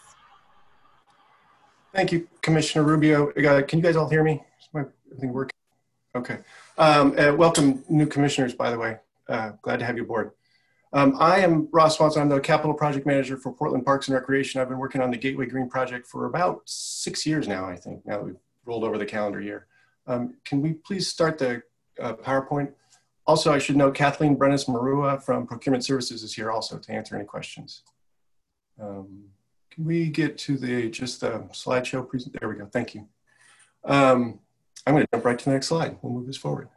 Thank you, Commissioner Rubio. Uh, can you guys all hear me? Is my everything working? Okay. Um, uh, welcome, new commissioners, by the way. Uh, glad to have you aboard. Um, I am Ross Swanson. I'm the Capital Project Manager for Portland Parks and Recreation. I've been working on the Gateway Green Project for about six years now, I think, now that we've rolled over the calendar year. Um, can we please start the uh, PowerPoint? Also, I should note Kathleen Brennis-Marua from Procurement Services is here also to answer any questions. Um, can we get to the just the slideshow present? There we go. Thank you. Um, I'm going to jump right to the next slide. We'll move this forward.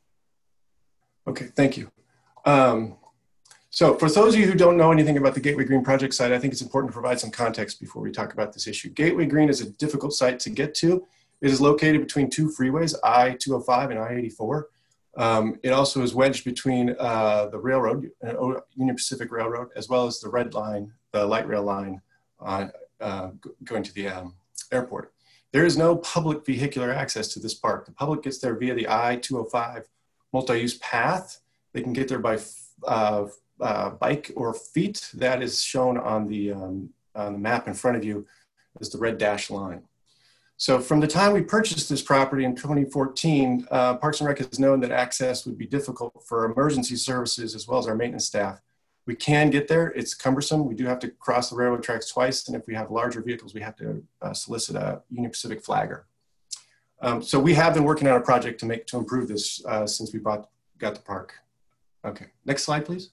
Okay, thank you. Um, so for those of you who don't know anything about the Gateway Green project site, I think it's important to provide some context before we talk about this issue. Gateway Green is a difficult site to get to. It is located between two freeways, I two oh five and I eighty-four. Um, it also is wedged between uh, the railroad, uh, Union Pacific Railroad, as well as the red line, the light rail line uh, uh, going to the um, airport. There is no public vehicular access to this park. The public gets there via the I two oh five multi-use path. They can get there by uh, uh, bike or feet. That is shown on the, um, on the map in front of you as the red dashed line. So from the time we purchased this property in twenty fourteen, uh, Parks and Rec has known that access would be difficult for emergency services as well as our maintenance staff. We can get there. It's cumbersome. We do have to cross the railroad tracks twice. And if we have larger vehicles, we have to uh, solicit a Union Pacific flagger. Um, so we have been working on a project to make to improve this uh, since we bought, got the park. Okay, next slide, please.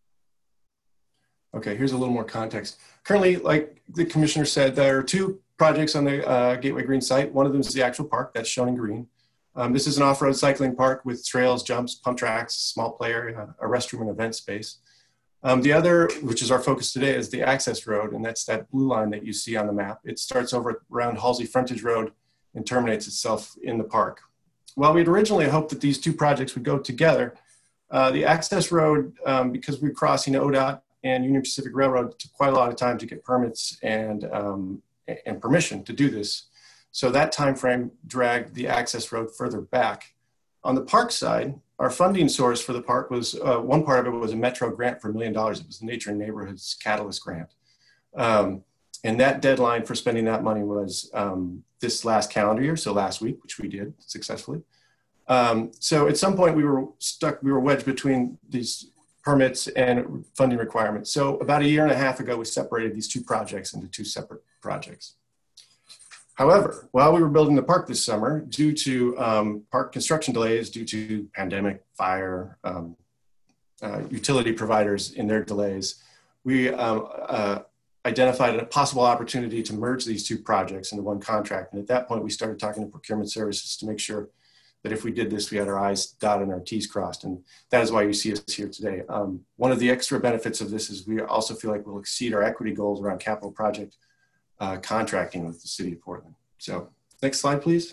Okay, here's a little more context. Currently, like the commissioner said, there are two projects on the uh, Gateway Green site. One of them is the actual park that's shown in green. Um, this is an off-road cycling park with trails, jumps, pump tracks, small play area, a restroom and event space. Um, the other, which is our focus today, is the access road, and that's that blue line that you see on the map. It starts over around Halsey Frontage Road and terminates itself in the park. While we'd originally hoped that these two projects would go together, uh, the access road, um, because we're crossing O D O T and Union Pacific Railroad, took quite a lot of time to get permits and, um, and permission to do this. So that time frame dragged the access road further back. On the park side, our funding source for the park was, uh, one part of it was a Metro grant for a million dollars. It was the Nature and Neighborhoods Catalyst Grant. Um, and that deadline for spending that money was um, this last calendar year, so last week, which we did successfully. Um, so at some point we were stuck, we were wedged between these permits and funding requirements. So about a year and a half ago, we separated these two projects into two separate projects. However, while we were building the park this summer, due to um, park construction delays, due to pandemic, fire, um, uh, utility providers in their delays, we um, uh, identified a possible opportunity to merge these two projects into one contract. And at that point, we started talking to procurement services to make sure that if we did this, we had our I's dotted and our T's crossed. And that is why you see us here today. Um, one of the extra benefits of this is we also feel like we'll exceed our equity goals around capital project Uh, contracting with the city of Portland. So next slide, please.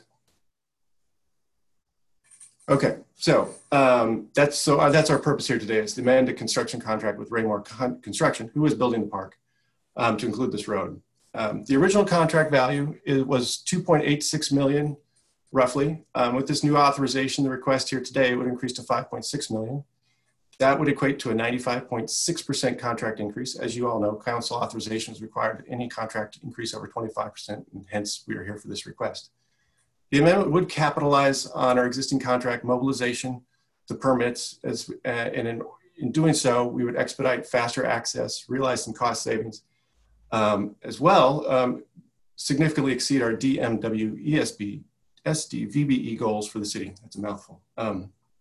Okay, so um, that's so uh, that's our purpose here today, is to amend a construction contract with Raymore Con Construction, who is building the park, um, to include this road. Um, the original contract value is, was two point eight six million, roughly. Um, with this new authorization, the request here today would increase to five point six million. That would equate to a ninety-five point six percent contract increase. As you all know, council authorization is required any contract increase over twenty-five percent, and hence we are here for this request. The amendment would capitalize on our existing contract mobilization, the permits, as, uh, and in, in doing so, we would expedite faster access, realize some cost savings, um, as well, um, significantly exceed our D M W E S B, S D, V B E goals for the city. That's a mouthful. Um,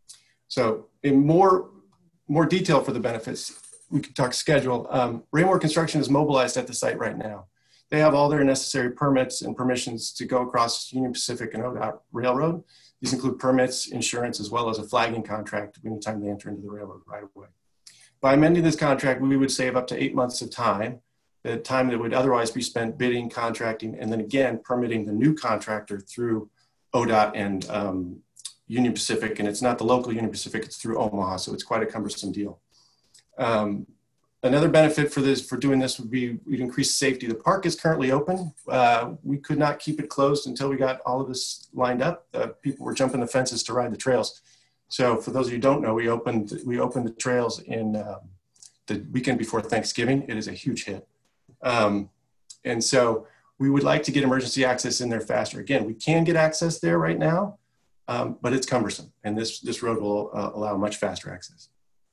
so in more More detail for the benefits, we could talk schedule. Um, Raymore Construction is mobilized at the site right now. They have all their necessary permits and permissions to go across Union Pacific and O D O T Railroad. These include permits, insurance, as well as a flagging contract anytime they enter into the railroad right away. By amending this contract, we would save up to eight months of time, the time that would otherwise be spent bidding, contracting, and then again, permitting the new contractor through O D O T and um, Union Pacific, and it's not the local Union Pacific, it's through Omaha, so it's quite a cumbersome deal. Um, another benefit for this, for doing this would be we'd increase safety. The park is currently open. Uh, we could not keep it closed until we got all of this lined up. Uh, people were jumping the fences to ride the trails. So for those of you who don't know, we opened, we opened the trails in um, the weekend before Thanksgiving. It is a huge hit. Um, and so we would like to get emergency access in there faster. Again, we can get access there right now, Um, but it's cumbersome, and this, this road will uh, allow much faster access.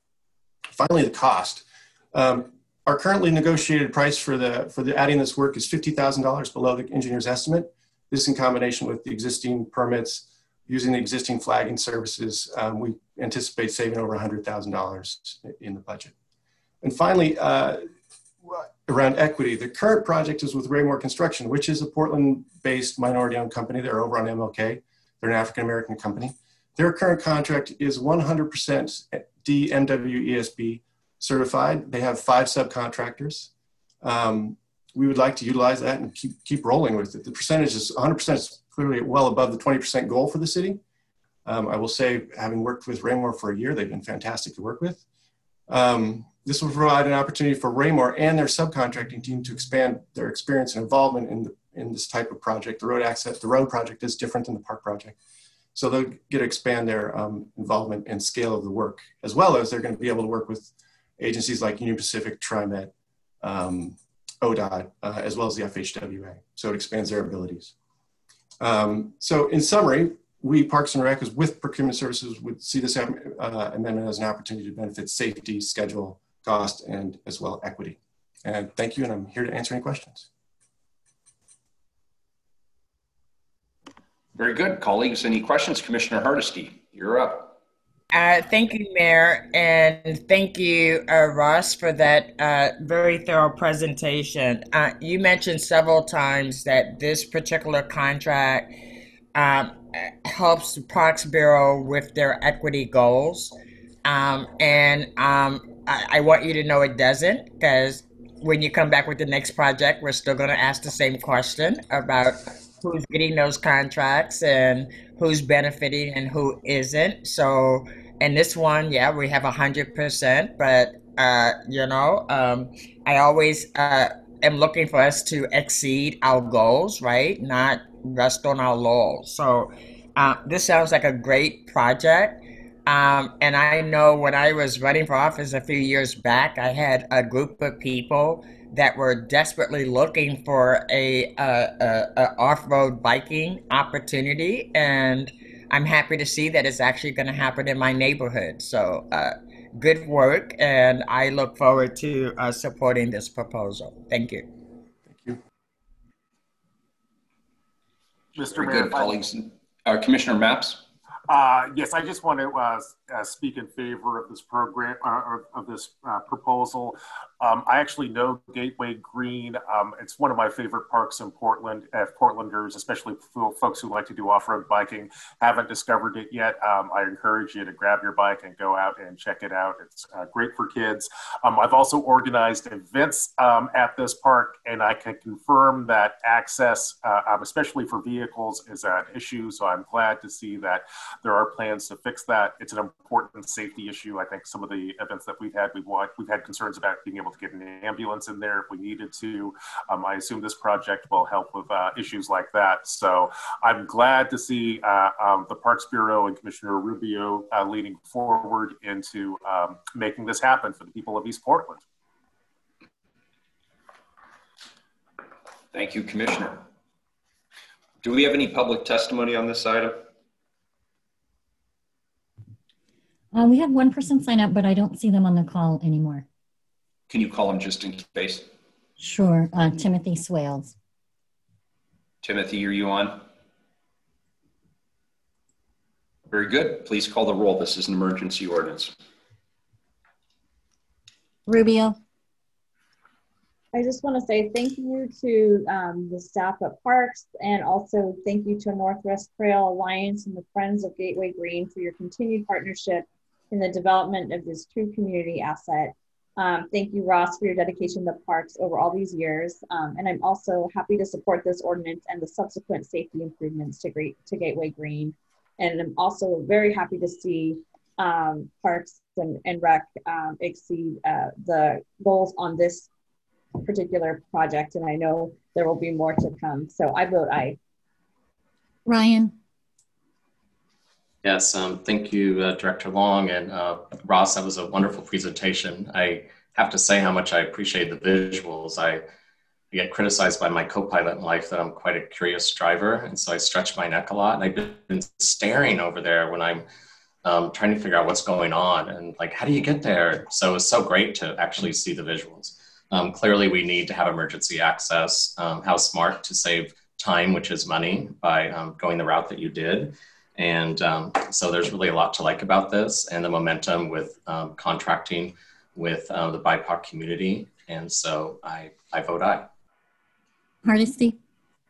Finally, the cost. Um, our currently negotiated price for, the, for the adding this work is fifty thousand dollars below the engineer's estimate. This in combination with the existing permits, using the existing flagging services, um, we anticipate saving over one hundred thousand dollars in the budget. And finally, uh, around equity, the current project is with Raymore Construction, which is a Portland-based minority-owned company. They're over on M L K. They're an African-American company. Their current contract is one hundred percent D M W E S B certified. They have five subcontractors. Um, we would like to utilize that and keep, keep rolling with it. The percentage is one hundred percent is clearly well above the twenty percent goal for the city. Um, I will say, having worked with Raymore for a year, they've been fantastic to work with. Um, this will provide an opportunity for Raymore and their subcontracting team to expand their experience and involvement in the in this type of project. The road access, the road project is different than the park project. So they'll get to expand their um, involvement and scale of the work, as well as they're going to be able to work with agencies like Union Pacific, TriMet, um, O D O T, uh, as well as the F H W A. So it expands their abilities. Um, so in summary, we Parks and Rec, with procurement services, would see this uh, amendment as an opportunity to benefit safety, schedule, cost, and as well equity. And thank you, and I'm here to answer any questions. Very good. Colleagues, any questions? Commissioner Hardesty, you're up. Uh, thank you, Mayor, and thank you, uh, Ross, for that uh, very thorough presentation. Uh, you mentioned several times that this particular contract um, helps the Parks Bureau with their equity goals, um, and um, I, I want you to know it doesn't, because when you come back with the next project, we're still going to ask the same question about who's getting those contracts and who's benefiting and who isn't. So in this one, yeah, we have one hundred percent, but, uh, you know, um, I always uh, am looking for us to exceed our goals, right? Not rest on our laurels. So uh, this sounds like a great project. Um, and I know when I was running for office a few years back, I had a group of people that were desperately looking for a, a, a, a off-road biking opportunity, and I'm happy to see that it's actually going to happen in my neighborhood. So uh, good work, and I look forward to uh, supporting this proposal. Thank you. Thank you. Mister Very Mayor, good, colleagues. Uh, Commissioner Mapps? Uh, yes, I just want to uh, uh, speak in favor of this program, uh, of this uh, proposal. Um, I actually know Gateway Green. Um, it's one of my favorite parks in Portland. If Portlanders, especially folks who like to do off-road biking, haven't discovered it yet, um, I encourage you to grab your bike and go out and check it out. It's uh, great for kids. Um, I've also organized events um, at this park, and I can confirm that access, uh, um, especially for vehicles, is an issue. So I'm glad to see that there are plans to fix that. It's an important safety issue. I think some of the events that we've had, we've, we've had concerns about being able to get an ambulance in there if we needed to. Um, I assume this project will help with uh, issues like that. So I'm glad to see uh, um, the Parks Bureau and Commissioner Rubio uh, leaning forward into um, making this happen for the people of East Portland. Thank you, Commissioner. Do we have any public testimony on this item? Uh, we have one person sign up, but I don't see them on the call anymore. Can you call him just in case? Sure, uh, Timothy Swales. Timothy, are you on? Very good. Please call the roll. This is an emergency ordinance. Rubio. I just want to say thank you to um, the staff at Parks, and also thank you to Northwest Trail Alliance and the Friends of Gateway Green for your continued partnership in the development of this true community asset. Um, thank you, Ross, for your dedication to parks over all these years. Um, and I'm also happy to support this ordinance and the subsequent safety improvements to, great, to Gateway Green. And I'm also very happy to see um, Parks and, and Rec um, exceed uh, the goals on this particular project. And I know there will be more to come. So I vote aye. Ryan. Yes, um, thank you, uh, Director Long and uh, Ross. That was a wonderful presentation. I have to say how much I appreciate the visuals. I get criticized by my co-pilot in life that I'm quite a curious driver, and so I stretch my neck a lot. And I've been staring over there when I'm um, trying to figure out what's going on and like, how do you get there? So it's so great to actually see the visuals. Um, clearly, we need to have emergency access. Um, how smart to save time, which is money, by um, going the route that you did. And um, so there's really a lot to like about this, and the momentum with um, contracting with uh, the B I P O C community. And so I, I vote aye. Hardesty.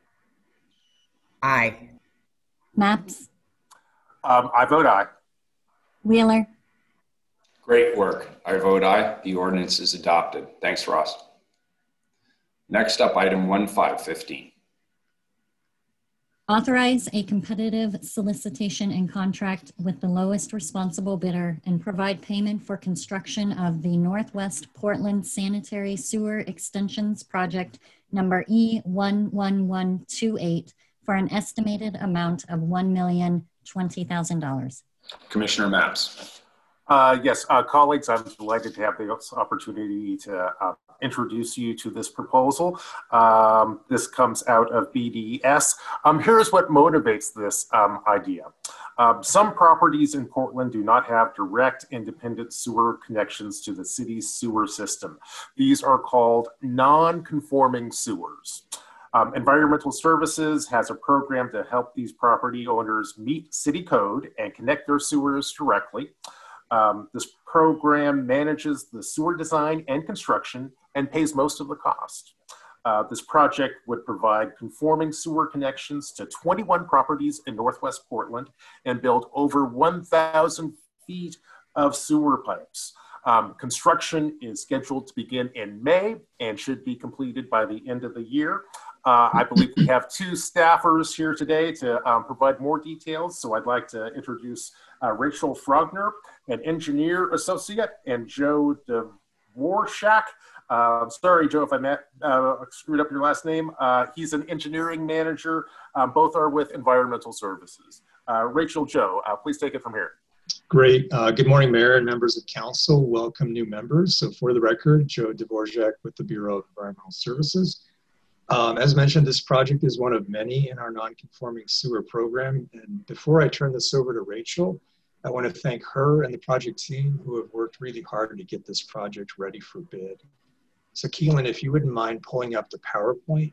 Aye. Mapps. Um, I vote aye. Wheeler. Great work. I vote aye. The ordinance is adopted. Thanks, Ross. Next up, item one five fifteen. Authorize a competitive solicitation and contract with the lowest responsible bidder and provide payment for construction of the Northwest Portland Sanitary Sewer Extensions Project number E one one one two eight for an estimated amount of one million twenty thousand dollars. Commissioner Mapps. Uh, yes, uh, colleagues, I'm delighted to have this opportunity to uh, introduce you to this proposal. Um, this comes out of B D S. Um, here's what motivates this um, idea. Um, some properties in Portland do not have direct independent sewer connections to the city's sewer system. These are called non-conforming sewers. Um, Environmental Services has a program to help these property owners meet city code and connect their sewers directly. Um, this program manages the sewer design and construction and pays most of the cost. Uh, this project would provide conforming sewer connections to twenty-one properties in Northwest Portland and build over one thousand feet of sewer pipes. Um, construction is scheduled to begin in May and should be completed by the end of the year. Uh, I believe we have two staffers here today to um, provide more details. So I'd like to introduce uh, Rachel Frogner, an engineer associate, and Joe Dvorak. Uh, sorry, Joe, if I met, uh, screwed up your last name. Uh, he's an engineering manager. Um, both are with Environmental Services. Uh, Rachel, Joe, uh, please take it from here. Great. Uh, good morning, Mayor and members of Council. Welcome new members. So for the record, Joe Dvorak with the Bureau of Environmental Services. Um, as mentioned, this project is one of many in our non-conforming sewer program. And before I turn this over to Rachel, I want to thank her and the project team who have worked really hard to get this project ready for bid. So Keelan, if you wouldn't mind pulling up the PowerPoint.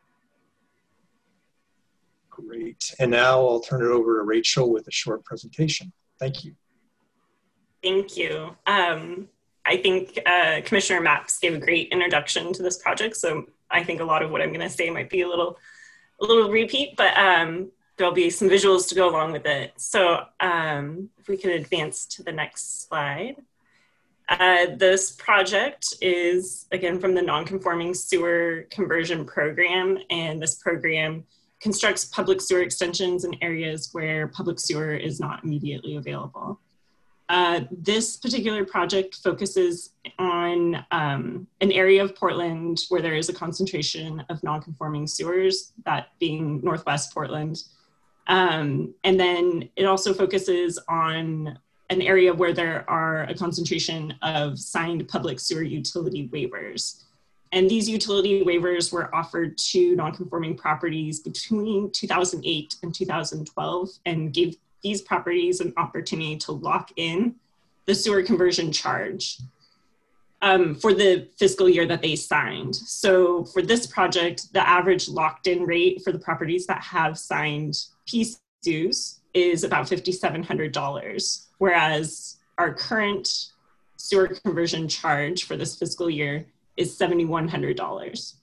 Great. And now I'll turn it over to Rachel with a short presentation. Thank you. Thank you. Um, I think uh, Commissioner Mapps gave a great introduction to this project, so I think a lot of what I'm going to say might be a little, a little repeat, but um, there'll be some visuals to go along with it. So um, if we could advance to the next slide. Uh, this project is, again, from the Non-Conforming Sewer Conversion Program, and this program constructs public sewer extensions in areas where public sewer is not immediately available. Uh, this particular project focuses on um, an area of Portland where there is a concentration of non-conforming sewers, that being Northwest Portland. Um, and then it also focuses on an area where there are a concentration of signed public sewer utility waivers. And these utility waivers were offered to non-conforming properties between two thousand eight and two thousand twelve and gave these properties an opportunity to lock in the sewer conversion charge um, for the fiscal year that they signed. So for this project, the average locked in rate for the properties that have signed P S U S is about five thousand seven hundred dollars, whereas our current sewer conversion charge for this fiscal year is seven thousand one hundred dollars.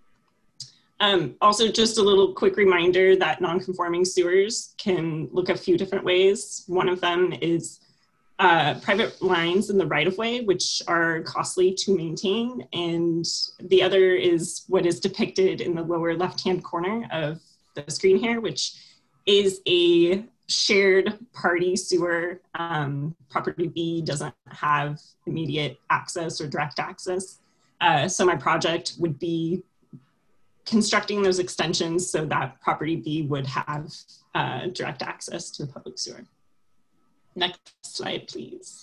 Um, also, just a little quick reminder that non-conforming sewers can look a few different ways. One of them is uh, private lines in the right-of-way, which are costly to maintain. And the other is what is depicted in the lower left-hand corner of the screen here, which is a shared party sewer. Um, property B doesn't have immediate access or direct access. Uh, so my project would be constructing those extensions so that property B would have uh, direct access to the public sewer. Next slide, please.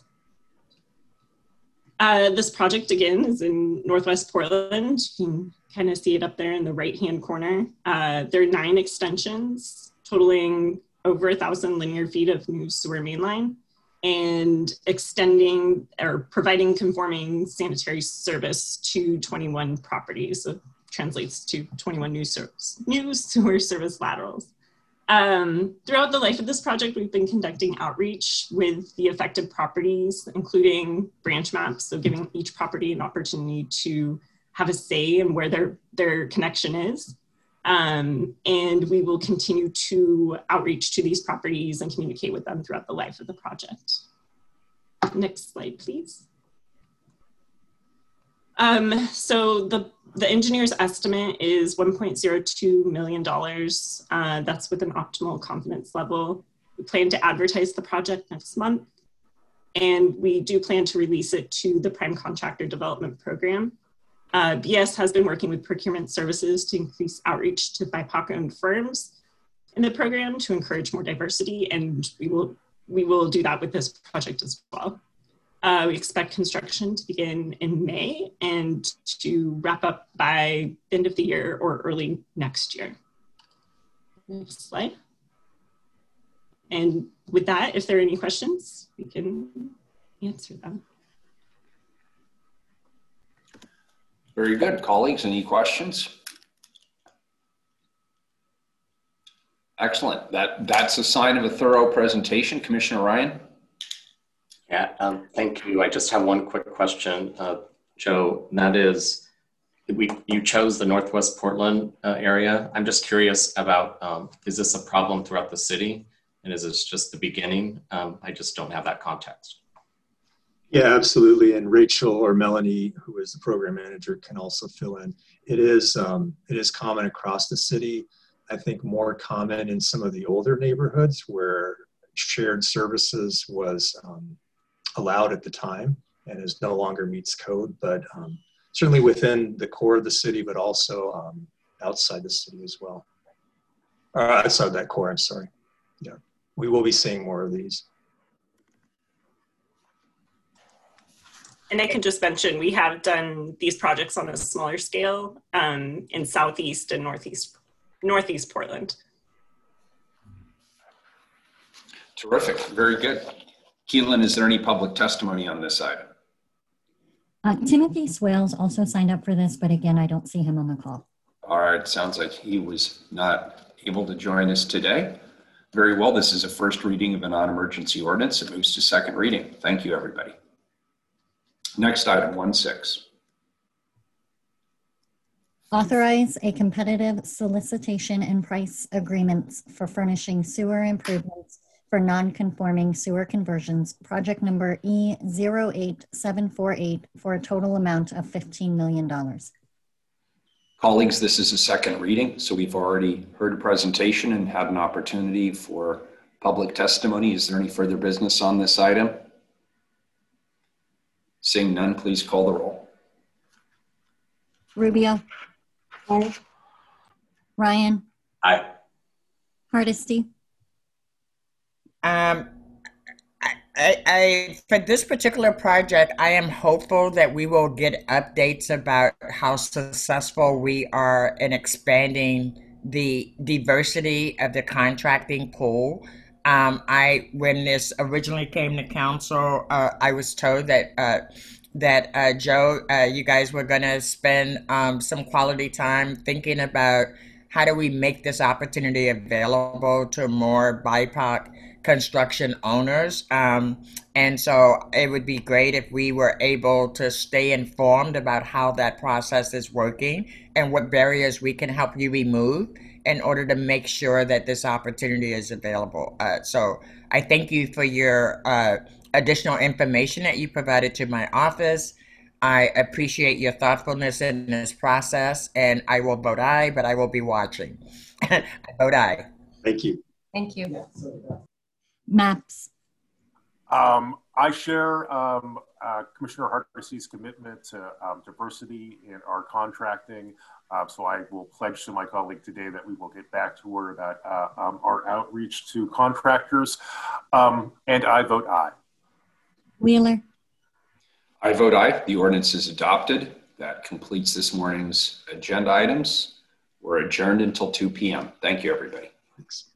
Uh, this project, again, is in Northwest Portland. You can kind of see it up there in the right-hand corner. Uh, there are nine extensions totaling over a thousand linear feet of new sewer mainline, and extending or providing conforming sanitary service to twenty-one properties. So translates to twenty-one new, service, new sewer service laterals. Um, throughout the life of this project, we've been conducting outreach with the affected properties, including branch maps, so giving each property an opportunity to have a say in where their, their connection is. Um, and we will continue to outreach to these properties and communicate with them throughout the life of the project. Next slide, please. Um, so the, the engineer's estimate is one point zero two million dollars. Uh, that's with an optimal confidence level. We plan to advertise the project next month, and we do plan to release it to the Prime Contractor Development Program. Uh, B S has been working with procurement services to increase outreach to B I P O C-owned firms in the program to encourage more diversity, and we will, we will do that with this project as well. Uh, we expect construction to begin in May and to wrap up by the end of the year or early next year. Next slide. And with that, if there are any questions, we can answer them. Very good. Colleagues, any questions? Excellent. That, that's a sign of a thorough presentation. Commissioner Ryan? Yeah, um, thank you. I just have one quick question, uh, Joe, and that is, we, you chose the Northwest Portland uh, area. I'm just curious about, um, is this a problem throughout the city? And is this just the beginning? Um, I just don't have that context. Yeah, absolutely. And Rachel or Melanie, who is the program manager, can also fill in. It is, um, it is common across the city. I think more common in some of the older neighborhoods where shared services was um, allowed at the time and is no longer meets code, but um, certainly within the core of the city, but also um, outside the city as well. Uh, outside that core, I'm sorry. Yeah, we will be seeing more of these. And I can just mention, we have done these projects on a smaller scale um, in Southeast and Northeast, Northeast Portland. Terrific, very good. Keelan, is there any public testimony on this item? Uh, Timothy Swales also signed up for this, but again, I don't see him on the call. All right, sounds like he was not able to join us today. Very well, this is a first reading of a non-emergency ordinance. It moves to second reading. Thank you, everybody. Next item, one six. Authorize a competitive solicitation and price agreements for furnishing sewer improvements for non-conforming sewer conversions, project number E zero eight seven four eight, for a total amount of fifteen million dollars. Colleagues, this is a second reading, so we've already heard a presentation and had an opportunity for public testimony. Is there any further business on this item? Seeing none, please call the roll. Rubio. Aye. Ryan. Aye. Hardesty. Um, I, I, I, for this particular project, I am hopeful that we will get updates about how successful we are in expanding the diversity of the contracting pool. Um, I, when this originally came to council, uh, I was told that uh, that uh, Joe, uh, you guys were going to spend um, some quality time thinking about how do we make this opportunity available to more B I P O C construction owners. Um, and so it would be great if we were able to stay informed about how that process is working and what barriers we can help you remove in order to make sure that this opportunity is available. Uh, so I thank you for your uh, additional information that you provided to my office. I appreciate your thoughtfulness in this process, and I will vote aye, but I will be watching. I vote aye. Thank you. Thank you. Maps. Um, I share um, uh, Commissioner Hardesty's commitment to um, diversity in our contracting. Uh, so I will pledge to my colleague today that we will get back to her about uh, um, our outreach to contractors. Um, and I vote aye. Wheeler. I vote aye. The ordinance is adopted. That completes this morning's agenda items. We're adjourned until two P M Thank you, everybody. Thanks.